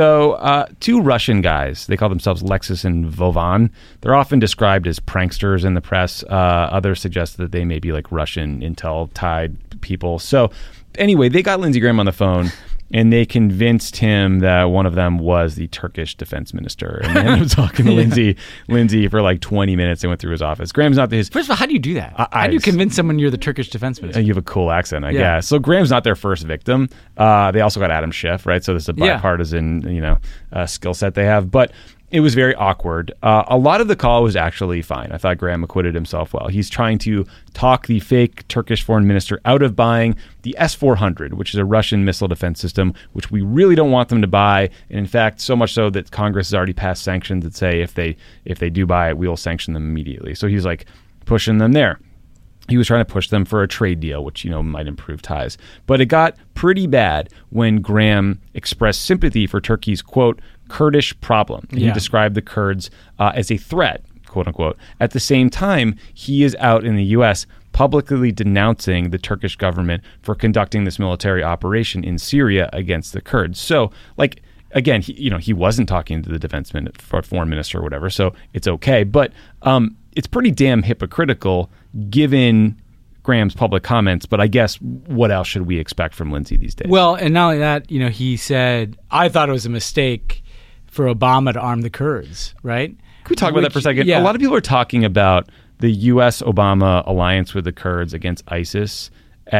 So two Russian guys, they call themselves Lexus and Vovan. They're often described as pranksters in the press. Others suggest that they may be Russian intel-tied people. So anyway, they got Lindsey Graham on the phone, and they convinced him that one of them was the Turkish defense minister. And they ended up talking to Lindsey for 20 minutes. They went through his office. Graham's not his... First of all, how do you do that? How do you convince someone you're the Turkish defense minister? You have a cool accent, I guess. So Graham's not their first victim. They also got Adam Schiff, right? So this is a bipartisan, skill set they have. But it was very awkward. A lot of the call was actually fine. I thought Graham acquitted himself well. He's trying to talk the fake Turkish foreign minister out of buying the S-400, which is a Russian missile defense system, which we really don't want them to buy. And in fact, so much so that Congress has already passed sanctions that say if they do buy it, we will sanction them immediately. So he's pushing them there. He was trying to push them for a trade deal, which, might improve ties. But it got pretty bad when Graham expressed sympathy for Turkey's, quote, Kurdish problem. And he described the Kurds as a threat, quote unquote. At the same time, he is out in the U.S. publicly denouncing the Turkish government for conducting this military operation in Syria against the Kurds. So, again, he wasn't talking to the defense foreign minister or whatever, so it's okay. But it's pretty damn hypocritical given Graham's public comments, but I guess what else should we expect from Lindsey these days? Well, and not only that, he said, I thought it was a mistake for Obama to arm the Kurds, right? Can we talk about that for a second? Yeah. A lot of people are talking about the U.S.-Obama alliance with the Kurds against ISIS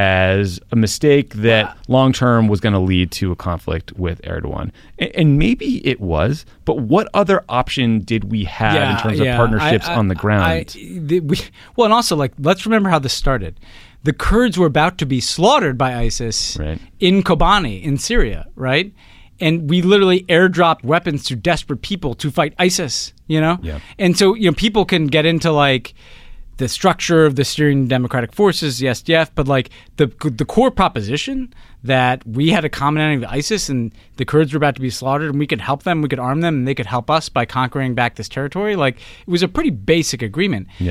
as a mistake that long-term was going to lead to a conflict with Erdogan. And maybe it was, but what other option did we have in terms of partnerships on the ground? And also, let's remember how this started. The Kurds were about to be slaughtered by ISIS in Kobani in Syria, right? And we literally airdropped weapons to desperate people to fight ISIS, Yeah. And so, people can get into the structure of the Syrian Democratic Forces, the SDF, but the core proposition that we had a common enemy with ISIS and the Kurds were about to be slaughtered and we could help them, we could arm them, and they could help us by conquering back this territory. It was a pretty basic agreement. Yeah.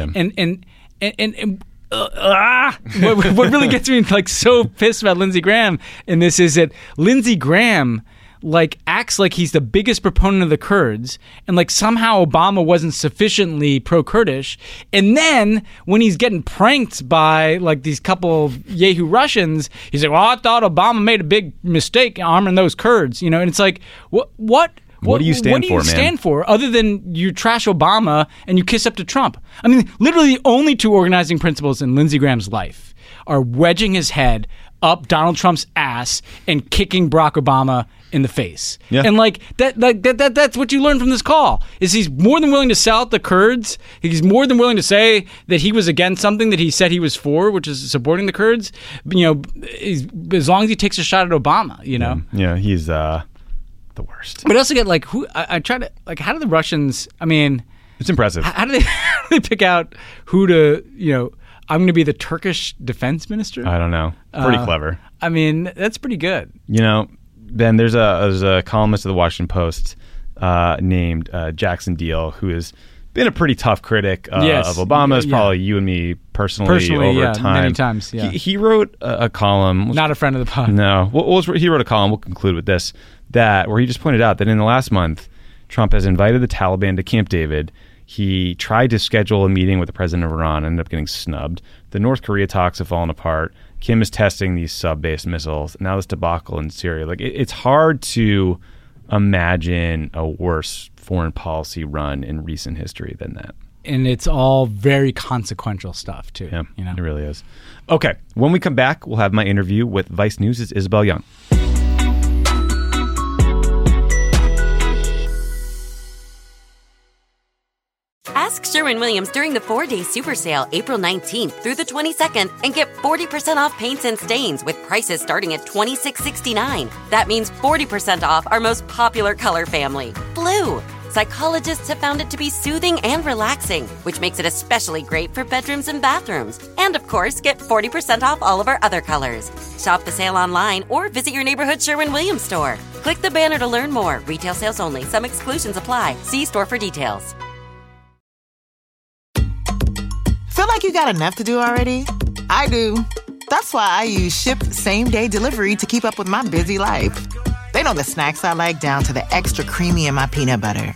What really gets me so pissed about Lindsey Graham in this is that Lindsey Graham acts like he's the biggest proponent of the Kurds, and somehow Obama wasn't sufficiently pro-Kurdish. And then when he's getting pranked by these couple of Yahoo Russians, he's like, well, I thought Obama made a big mistake arming those Kurds, and it's what do you stand for, man? Stand for other than you trash Obama and you kiss up to Trump? I mean, literally the only two organizing principles in Lindsey Graham's life are wedging his head up Donald Trump's ass and kicking Barack Obama in the face. Yeah. And that's what you learn from this call is he's more than willing to sell out the Kurds. He's more than willing to say that he was against something that he said he was for, which is supporting the Kurds. As long as he takes a shot at Obama, Yeah, he's the worst. But I also get I try to how do the Russians? I mean, it's impressive. How do they pick out who to I'm going to be the Turkish defense minister? I don't know. Pretty clever. I mean, that's pretty good. Ben, there's a columnist of the Washington Post named Jackson Deal who has been a pretty tough critic of Obama. It's probably you and me personally over time. Many times. Yeah. He wrote a column. Not a friend of the pod. No. He wrote a column. We'll conclude with this. Where he just pointed out that in the last month, Trump has invited the Taliban to Camp David. He tried to schedule a meeting with the president of Iran, ended up getting snubbed. The North Korea talks have fallen apart. Kim is testing these sub-based missiles. Now this debacle in Syria. It's hard to imagine a worse foreign policy run in recent history than that. And it's all very consequential stuff, too. Yeah, you know? It really is. Okay, when we come back, we'll have my interview with Vice News' Isabel Young. Ask Sherwin-Williams during the 4-day super sale, April 19th through the 22nd, and get 40% off paints and stains with prices starting at $26.69. That means 40% off our most popular color family, blue. Psychologists have found it to be soothing and relaxing, which makes it especially great for bedrooms and bathrooms. And of course, get 40% off all of our other colors. Shop the sale online or visit your neighborhood Sherwin-Williams store. Click the banner to learn more. Retail sales only. Some exclusions apply. See store for details. Feel like you got enough to do already? I do. That's why I use Shipt same-day delivery to keep up with my busy life. They know the snacks I like down to the extra creamy in my peanut butter.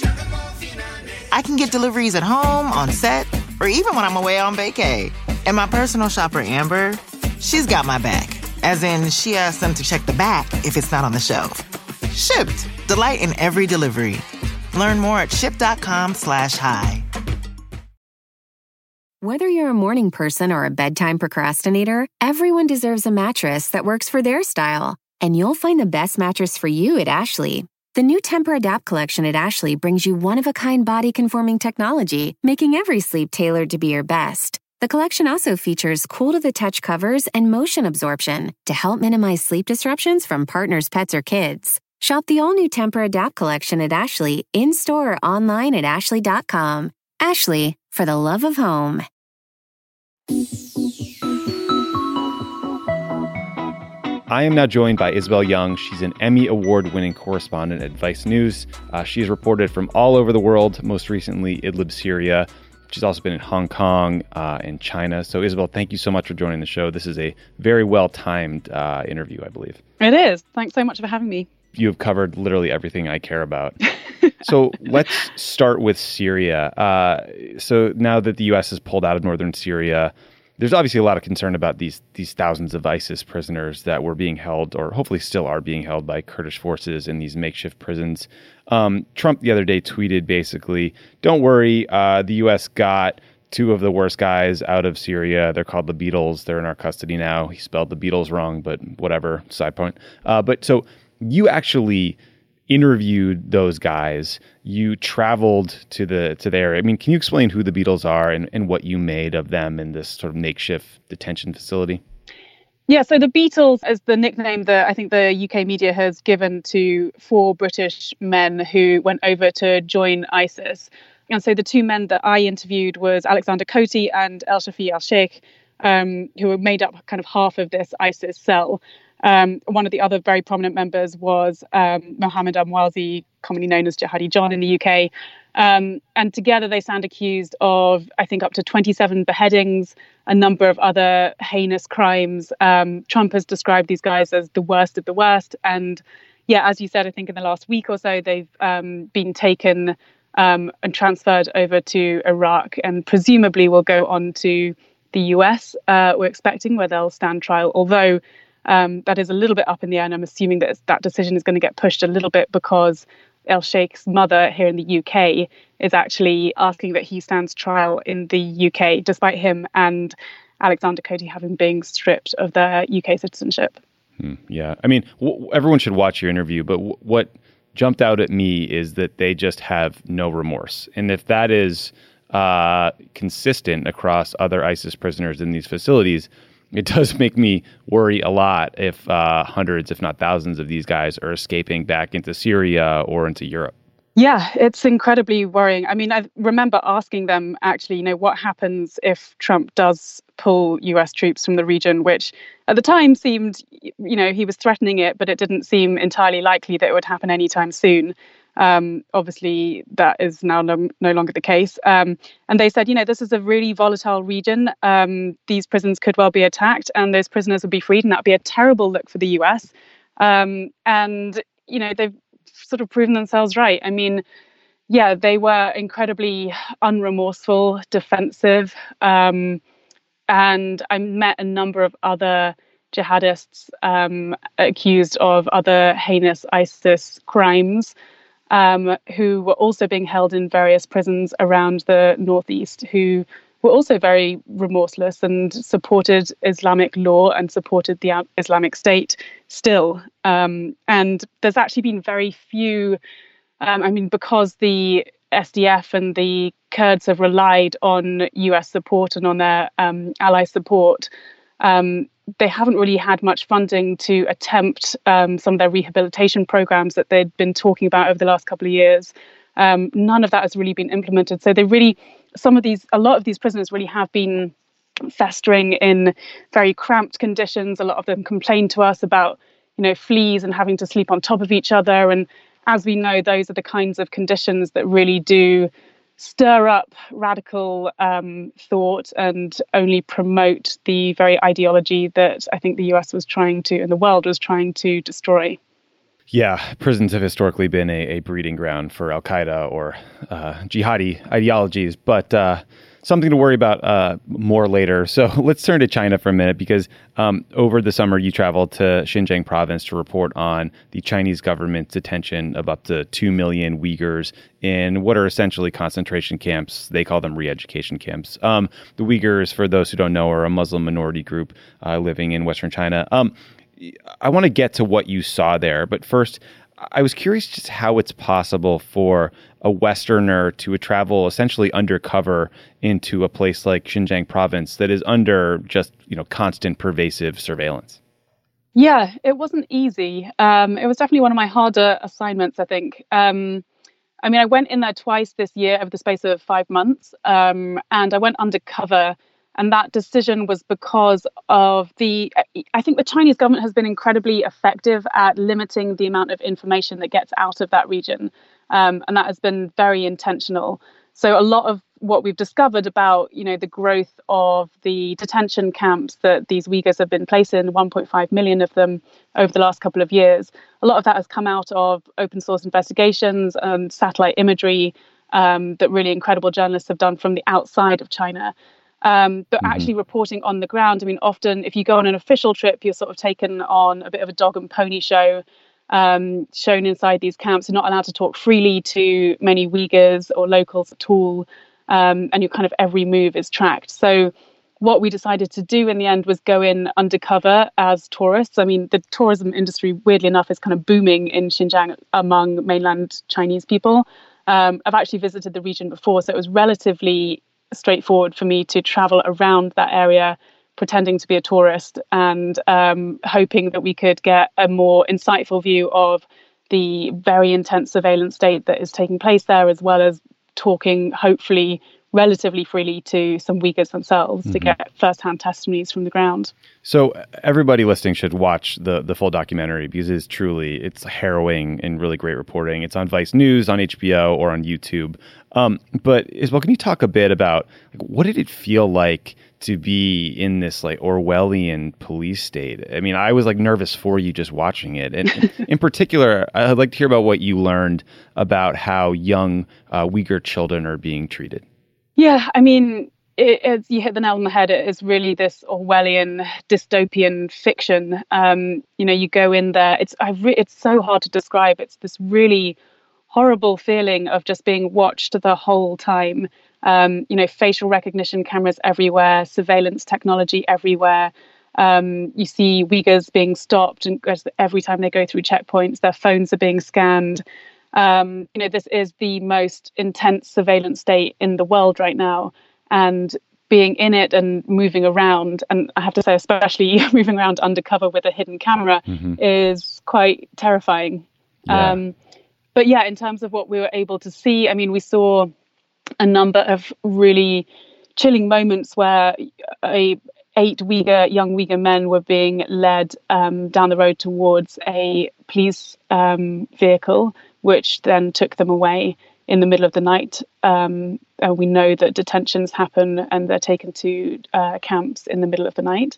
I can get deliveries at home, on set, or even when I'm away on vacay. And my personal shopper, Amber, she's got my back. As in, she asks them to check the back if it's not on the shelf. Shipt. Delight in every delivery. Learn more at shipt.com/hi. Whether you're a morning person or a bedtime procrastinator, everyone deserves a mattress that works for their style. And you'll find the best mattress for you at Ashley. The new Tempur-Adapt collection at Ashley brings you one-of-a-kind body-conforming technology, making every sleep tailored to be your best. The collection also features cool-to-the-touch covers and motion absorption to help minimize sleep disruptions from partners, pets, or kids. Shop the all-new Tempur-Adapt collection at Ashley, in-store or online at ashley.com. Ashley, for the love of home. I am now joined by Isabel Young. She's an Emmy Award-winning correspondent at Vice News. She has reported from all over the world, most recently Idlib, Syria. She's also been in Hong Kong and China. So, Isabel, thank you so much for joining the show. This is a very well-timed interview, I believe. It is. Thanks so much for having me. You have covered literally everything I care about. So let's start with Syria. So now that the U.S. has pulled out of northern Syria, there's obviously a lot of concern about these thousands of ISIS prisoners that were being held, or hopefully still are being held, by Kurdish forces in these makeshift prisons. Trump the other day tweeted basically, don't worry, the U.S. got two of the worst guys out of Syria. They're called the Beatles. They're in our custody now. He spelled the Beatles wrong, but whatever, side point. But so you actually interviewed those guys. You traveled to the area. I mean, can you explain who the Beatles are and what you made of them in this sort of makeshift detention facility? Yeah, so the Beatles is the nickname that I think the UK media has given to 4 British men who went over to join ISIS. And so the 2 men that I interviewed was Alexander Coty and El Shafi al-Sheikh, who made up kind of half of this ISIS cell. One of the other very prominent members was Mohammed Amwazi, commonly known as Jihadi John in the UK. And together they stand accused of, I think, up to 27 beheadings, a number of other heinous crimes. Trump has described these guys as the worst of the worst. And yeah, as you said, I think in the last week or so, they've been taken and transferred over to Iraq and presumably will go on to the US, we're expecting, where they'll stand trial, although that is a little bit up in the air, and I'm assuming that decision is going to get pushed a little bit because El Sheikh's mother here in the UK is actually asking that he stands trial in the UK, despite him and Alexander Coty having been stripped of their UK citizenship. Yeah, I mean, everyone should watch your interview, but what jumped out at me is that they just have no remorse. And if that is consistent across other ISIS prisoners in these facilities, it does make me worry a lot if hundreds, if not thousands of these guys are escaping back into Syria or into Europe. Yeah, it's incredibly worrying. I mean, I remember asking them, actually, what happens if Trump does pull US troops from the region, which at the time seemed, he was threatening it, but it didn't seem entirely likely that it would happen anytime soon. Obviously, that is now no longer the case. And they said, this is a really volatile region. These prisons could well be attacked and those prisoners would be freed. And that'd be a terrible look for the US. And, they've sort of proven themselves right. I mean, yeah, they were incredibly unremorseful, defensive. And I met a number of other jihadists accused of other heinous ISIS crimes. who were also being held in various prisons around the Northeast, who were also very remorseless and supported Islamic law and supported the Islamic State still. And there's actually been very few, because the SDF and the Kurds have relied on US support and on their ally support, they haven't really had much funding to attempt some of their rehabilitation programs that they'd been talking about over the last couple of years. None of that has really been implemented. So a lot of these prisoners really have been festering in very cramped conditions. A lot of them complain to us about, fleas and having to sleep on top of each other. And as we know, those are the kinds of conditions that really do stir up radical thought and only promote the very ideology that I think the US was trying to, and the world was trying to destroy. Yeah, prisons have historically been a breeding ground for al-Qaeda or jihadi ideologies, but something to worry about more later. So let's turn to China for a minute, because over the summer you traveled to Xinjiang province to report on the Chinese government's detention of up to 2 million Uyghurs in what are essentially concentration camps. They call them re-education camps. The Uyghurs, for those who don't know, are a Muslim minority group living in Western China. I want to get to what you saw there, but first, I was curious just how it's possible for a Westerner to travel essentially undercover into a place like Xinjiang province that is under just, constant pervasive surveillance. Yeah, it wasn't easy. It was definitely one of my harder assignments, I think. I went in there twice this year over the space of 5 months, and I went undercover. And that decision was because of I think the Chinese government has been incredibly effective at limiting the amount of information that gets out of that region. And that has been very intentional. So a lot of what we've discovered about, the growth of the detention camps that these Uyghurs have been placed in, 1.5 million of them over the last couple of years, a lot of that has come out of open source investigations and satellite imagery that really incredible journalists have done from the outside of China. But actually reporting on the ground, often if you go on an official trip, you're sort of taken on a bit of a dog and pony show, shown inside these camps. You're not allowed to talk freely to many Uyghurs or locals at all. And your kind of every move is tracked. So what we decided to do in the end was go in undercover as tourists. The tourism industry, weirdly enough, is kind of booming in Xinjiang among mainland Chinese people. I've actually visited the region before, so it was relatively straightforward for me to travel around that area pretending to be a tourist and hoping that we could get a more insightful view of the very intense surveillance state that is taking place there, as well as talking hopefully relatively freely to some Uyghurs themselves to get firsthand testimonies from the ground. So everybody listening should watch the full documentary, because it's harrowing and really great reporting. It's on Vice News, on HBO, or on YouTube. But Isabel, can you talk a bit about what did it feel like to be in this Orwellian police state? I was nervous for you just watching it. And in particular, I'd like to hear about what you learned about how young Uyghur children are being treated. Yeah, you hit the nail on the head. It is really this Orwellian dystopian fiction. You go in there. It's so hard to describe. It's this really horrible feeling of just being watched the whole time. Facial recognition cameras everywhere, surveillance technology everywhere. You see Uyghurs being stopped, and every time they go through checkpoints, their phones are being scanned. This is the most intense surveillance state in the world right now, and being in it and moving around, and I have to say, especially moving around undercover with a hidden camera, is quite terrifying. Yeah. But yeah, in terms of what we were able to see, we saw a number of really chilling moments where 8 young Uyghur men were being led down the road towards a police vehicle, which then took them away in the middle of the night. We know that detentions happen and they're taken to camps in the middle of the night.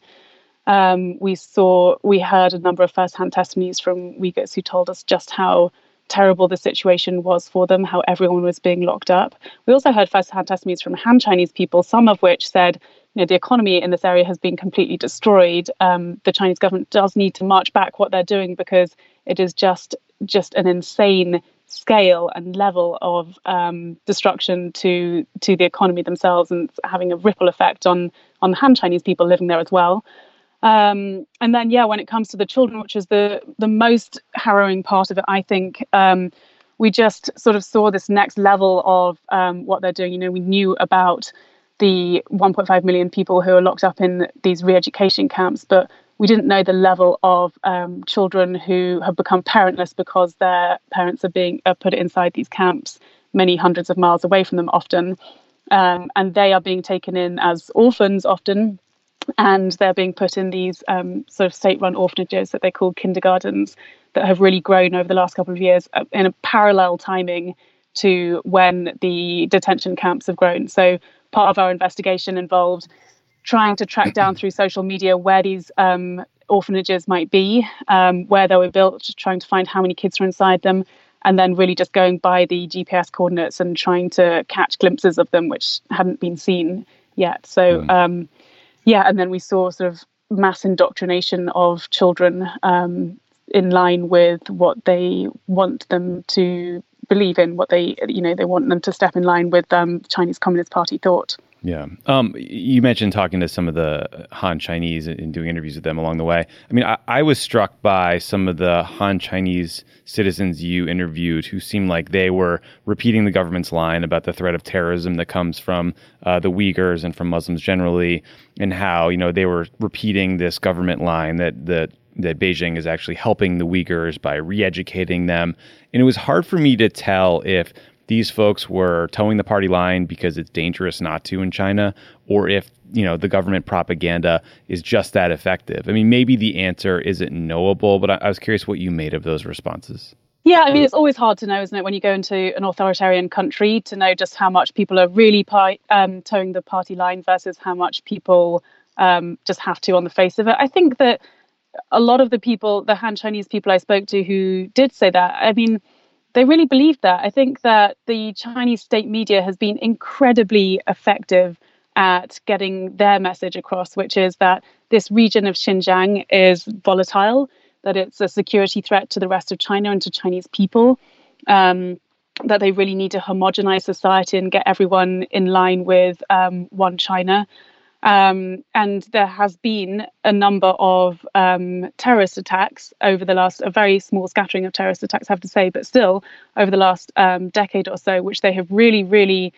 We heard a number of first-hand testimonies from Uyghurs who told us just how terrible the situation was for them, how everyone was being locked up. We also heard first-hand testimonies from Han Chinese people, some of which said, the economy in this area has been completely destroyed. The Chinese government does need to march back what they're doing, because it is just an insane scale and level of destruction to the economy themselves, and having a ripple effect on the Han Chinese people living there as well. And then, when it comes to the children, which is the most harrowing part of it, I think, we just sort of saw this next level of what they're doing. We knew about the 1.5 million people who are locked up in these re-education camps, but we didn't know the level of children who have become parentless because their parents are being put inside these camps, many hundreds of miles away from them often. And they are being taken in as orphans often, and they're being put in these sort of state-run orphanages that they call kindergartens, that have really grown over the last couple of years in a parallel timing to when the detention camps have grown. So part of our investigation involved trying to track down through social media where these orphanages might be, where they were built, trying to find how many kids are inside them, and then really just going by the GPS coordinates and trying to catch glimpses of them, which hadn't been seen yet. So, and then we saw sort of mass indoctrination of children in line with what they want them to believe in, what they want them to step in line with Chinese Communist Party thought. Yeah. You mentioned talking to some of the Han Chinese and doing interviews with them along the way. I mean, I was struck by some of the Han Chinese citizens you interviewed who seemed like they were repeating the government's line about the threat of terrorism that comes from the Uyghurs and from Muslims generally, and how, they were repeating this government line that Beijing is actually helping the Uyghurs by re-educating them. And it was hard for me to tell if these folks were towing the party line because it's dangerous not to in China, or if, the government propaganda is just that effective. I mean, maybe the answer isn't knowable, but I was curious what you made of those responses. Yeah, I mean, it's always hard to know, isn't it, when you go into an authoritarian country, to know just how much people are really towing the party line versus how much people just have to on the face of it. I think that a lot of the people, the Han Chinese people I spoke to who did say that, I mean, they really believed that. I think that the Chinese state media has been incredibly effective at getting their message across, which is that this region of Xinjiang is volatile, that it's a security threat to the rest of China and to Chinese people, that they really need to homogenize society and get everyone in line with one China. And there has been a number of terrorist attacks over the last, a very small scattering of terrorist attacks, I have to say, but still over the last decade or so, which they have really, really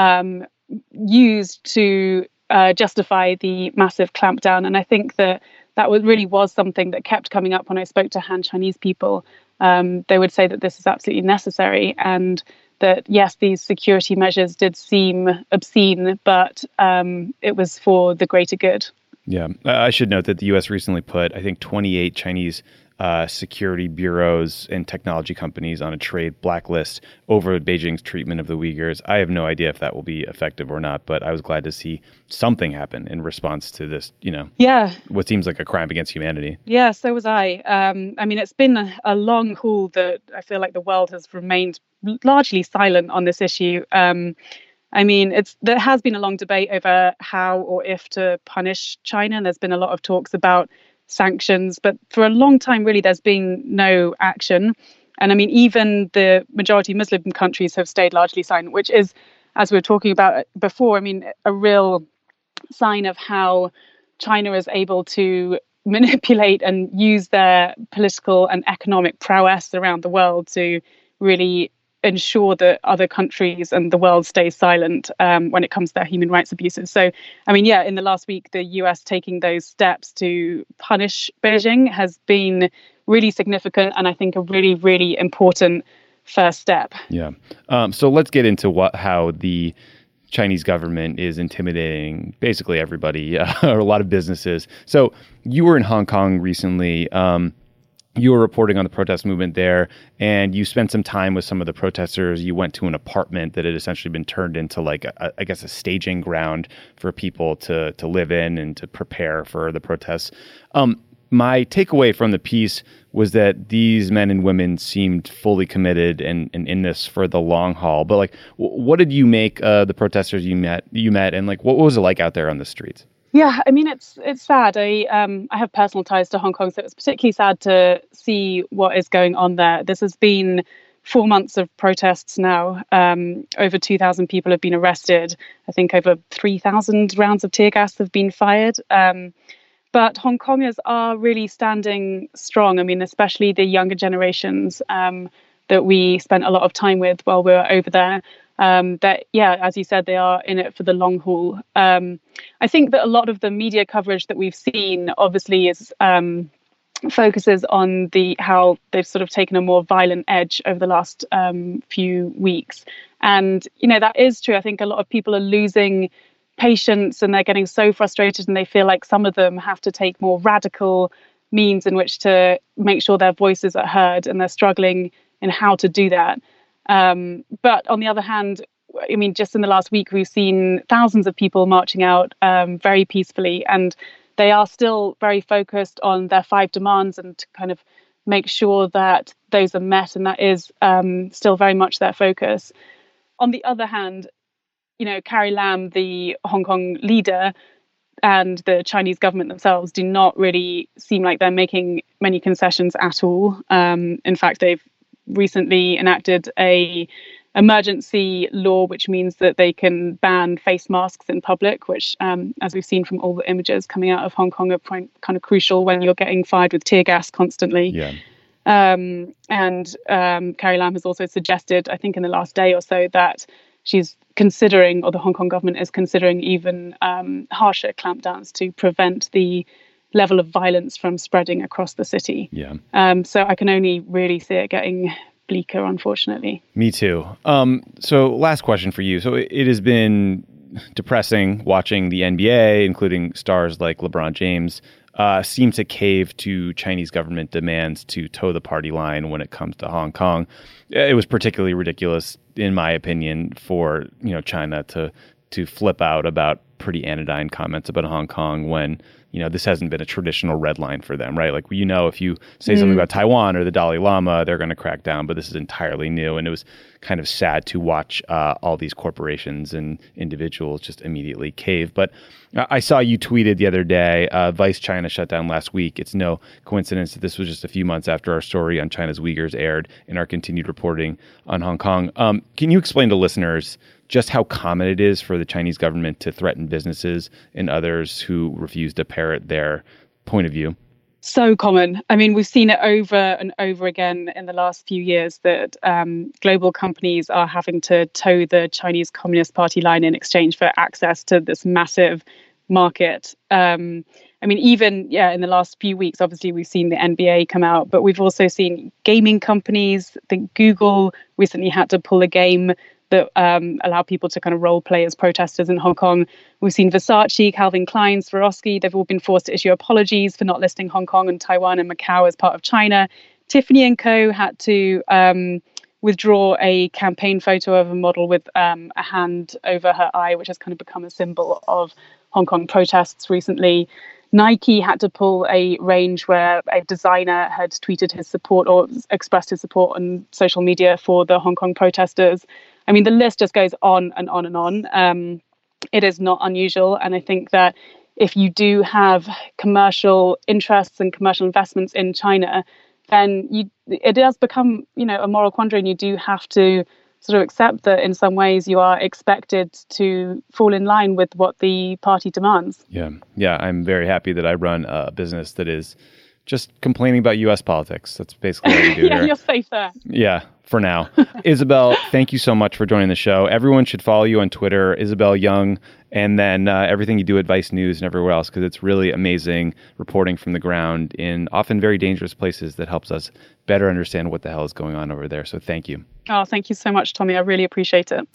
used to justify the massive clampdown. And I think that really was something that kept coming up when I spoke to Han Chinese people. They would say that this is absolutely necessary, and that, yes, these security measures did seem obscene, but it was for the greater good. Yeah. I should note that the U.S. recently put, I think, 28 Chinese security bureaus and technology companies on a trade blacklist over Beijing's treatment of the Uyghurs. I have no idea if that will be effective or not, but I was glad to see something happen in response to this, what seems like a crime against humanity. Yeah, so was I. I mean, it's been a long haul that I feel like the world has remained largely silent on this issue. I mean, there has been a long debate over how or if to punish China, and there's been a lot of talks about sanctions, but for a long time, really, there's been no action. And I mean, even the majority Muslim countries have stayed largely silent, which is, as we were talking about before, I mean, a real sign of how China is able to manipulate and use their political and economic prowess around the world to really ensure that other countries and the world stays silent when it comes to their human rights abuses. So, I mean, in the last week, the US taking those steps to punish Beijing has been really significant, and I think a really, really important first step. Yeah. So let's get into how the Chinese government is intimidating basically everybody, or a lot of businesses. So you were in Hong Kong recently. You were reporting on the protest movement there, and you spent some time with some of the protesters. You went to an apartment that had essentially been turned into a staging ground for people to live in and to prepare for the protests. My takeaway from the piece was that these men and women seemed fully committed and in this for the long haul. But what did you make the protesters you met, and what was it like out there on the streets? Yeah, I mean, it's sad. I have personal ties to Hong Kong, so it's particularly sad to see what is going on there. This has been 4 months of protests now. Over 2,000 people have been arrested. I think over 3,000 rounds of tear gas have been fired. But Hong Kongers are really standing strong. I mean, especially the younger generations that we spent a lot of time with while we were over there. That, yeah, as you said, they are in it for the long haul. I think that a lot of the media coverage that we've seen obviously is focuses on how they've sort of taken a more violent edge over the last few weeks. And, that is true. I think a lot of people are losing patience and they're getting so frustrated, and they feel like some of them have to take more radical means in which to make sure their voices are heard, and they're struggling in how to do that. But on the other hand, I mean, just in the last week, we've seen thousands of people marching out very peacefully, and they are still very focused on their 5 demands and to kind of make sure that those are met. And that is still very much their focus. On the other hand, Carrie Lam, the Hong Kong leader, and the Chinese government themselves do not really seem like they're making many concessions at all. In fact, they've recently enacted a emergency law, which means that they can ban face masks in public, which, as we've seen from all the images coming out of Hong Kong, are kind of crucial when you're getting fired with tear gas constantly. Yeah. And Carrie Lam has also suggested, I think in the last day or so, that she's considering, or the Hong Kong government is considering, even harsher clampdowns to prevent the level of violence from spreading across the city. Yeah. So I can only really see it getting bleaker, unfortunately. Me too. So last question for you. So it has been depressing watching the NBA, including stars like LeBron James, seem to cave to Chinese government demands to toe the party line when it comes to Hong Kong. It was particularly ridiculous, in my opinion, for China to flip out about pretty anodyne comments about Hong Kong when this hasn't been a traditional red line for them, right? Like, if you say something about Taiwan or the Dalai Lama, they're going to crack down, but this is entirely new. And it was kind of sad to watch all these corporations and individuals just immediately cave. But I saw you tweeted the other day, Vice China shut down last week. It's no coincidence that this was just a few months after our story on China's Uyghurs aired in our continued reporting on Hong Kong. Can you explain to listeners just how common it is for the Chinese government to threaten businesses and others who refuse to parrot their point of view? So common. I mean, we've seen it over and over again in the last few years that global companies are having to toe the Chinese Communist Party line in exchange for access to this massive market. I mean, even, in the last few weeks, obviously, we've seen the NBA come out, but we've also seen gaming companies. I think Google recently had to pull a game that allow people to kind of role play as protesters in Hong Kong. We've seen Versace, Calvin Klein, Swarovski. They've all been forced to issue apologies for not listing Hong Kong and Taiwan and Macau as part of China. Tiffany & Co. had to withdraw a campaign photo of a model with a hand over her eye, which has kind of become a symbol of Hong Kong protests recently. Nike had to pull a range where a designer had tweeted his support or expressed his support on social media for the Hong Kong protesters. I mean, the list just goes on and on and on. It is not unusual. And I think that if you do have commercial interests and commercial investments in China, then it does become, a moral quandary, and you do have to sort of accept that in some ways you are expected to fall in line with what the party demands. Yeah. I'm very happy that I run a business that is just complaining about U.S. politics. That's basically what we do here. You're safe there. Yeah, for now. Isabel, thank you so much for joining the show. Everyone should follow you on Twitter, Isabel Young, and then everything you do at Vice News and everywhere else, because it's really amazing reporting from the ground in often very dangerous places that helps us better understand what the hell is going on over there. So thank you. Oh, thank you so much, Tommy. I really appreciate it.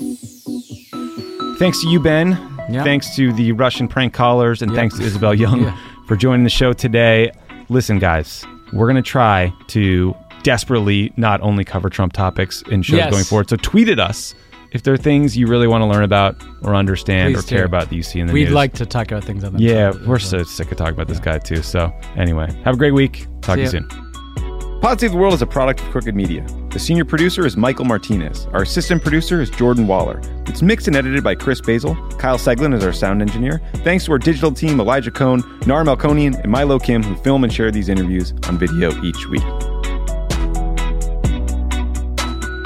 Thanks to you, Ben. Yeah. Thanks to the Russian prank callers, and thanks to Isabel Young for joining the show today. Listen, guys, we're going to try to desperately not only cover Trump topics in shows going forward. So tweet at us if there are things you really want to learn about or understand or care about that you see in the news. We'd like to talk about things on the Yeah, we're so sick of talking about this guy too. So anyway, have a great week. Talk to you soon. Pod Save the World is a product of Crooked Media. The senior producer is Michael Martinez. Our assistant producer is Jordan Waller. It's mixed and edited by Chris Basil. Kyle Seglin is our sound engineer. Thanks to our digital team, Elijah Cohn, Nar Melkonian, and Milo Kim, who film and share these interviews on video each week.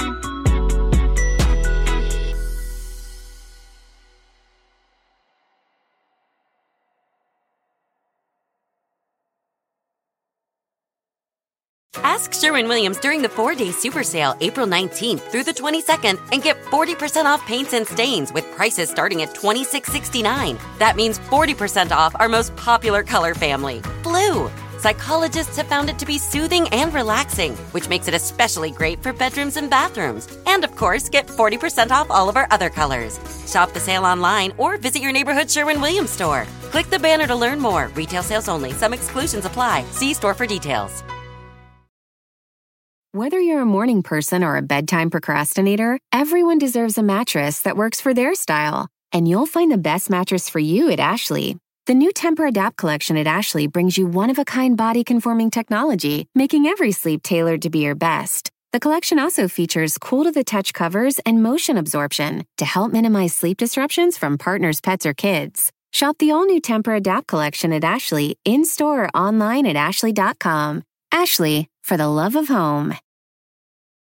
Ask Sherwin-Williams during the 4-day super sale, April 19th through the 22nd, and get 40% off paints and stains with prices starting at $26.69. That means 40% off our most popular color family, blue. Psychologists have found it to be soothing and relaxing, which makes it especially great for bedrooms and bathrooms. And of course, get 40% off all of our other colors. Shop the sale online or visit your neighborhood Sherwin-Williams store. Click the banner to learn more. Retail sales only. Some exclusions apply. See store for details. Whether you're a morning person or a bedtime procrastinator, everyone deserves a mattress that works for their style. And you'll find the best mattress for you at Ashley. The new Tempur-Adapt collection at Ashley brings you one-of-a-kind body-conforming technology, making every sleep tailored to be your best. The collection also features cool-to-the-touch covers and motion absorption to help minimize sleep disruptions from partners, pets, or kids. Shop the all-new Tempur-Adapt collection at Ashley, in-store or online at ashley.com. Ashley, for the love of home.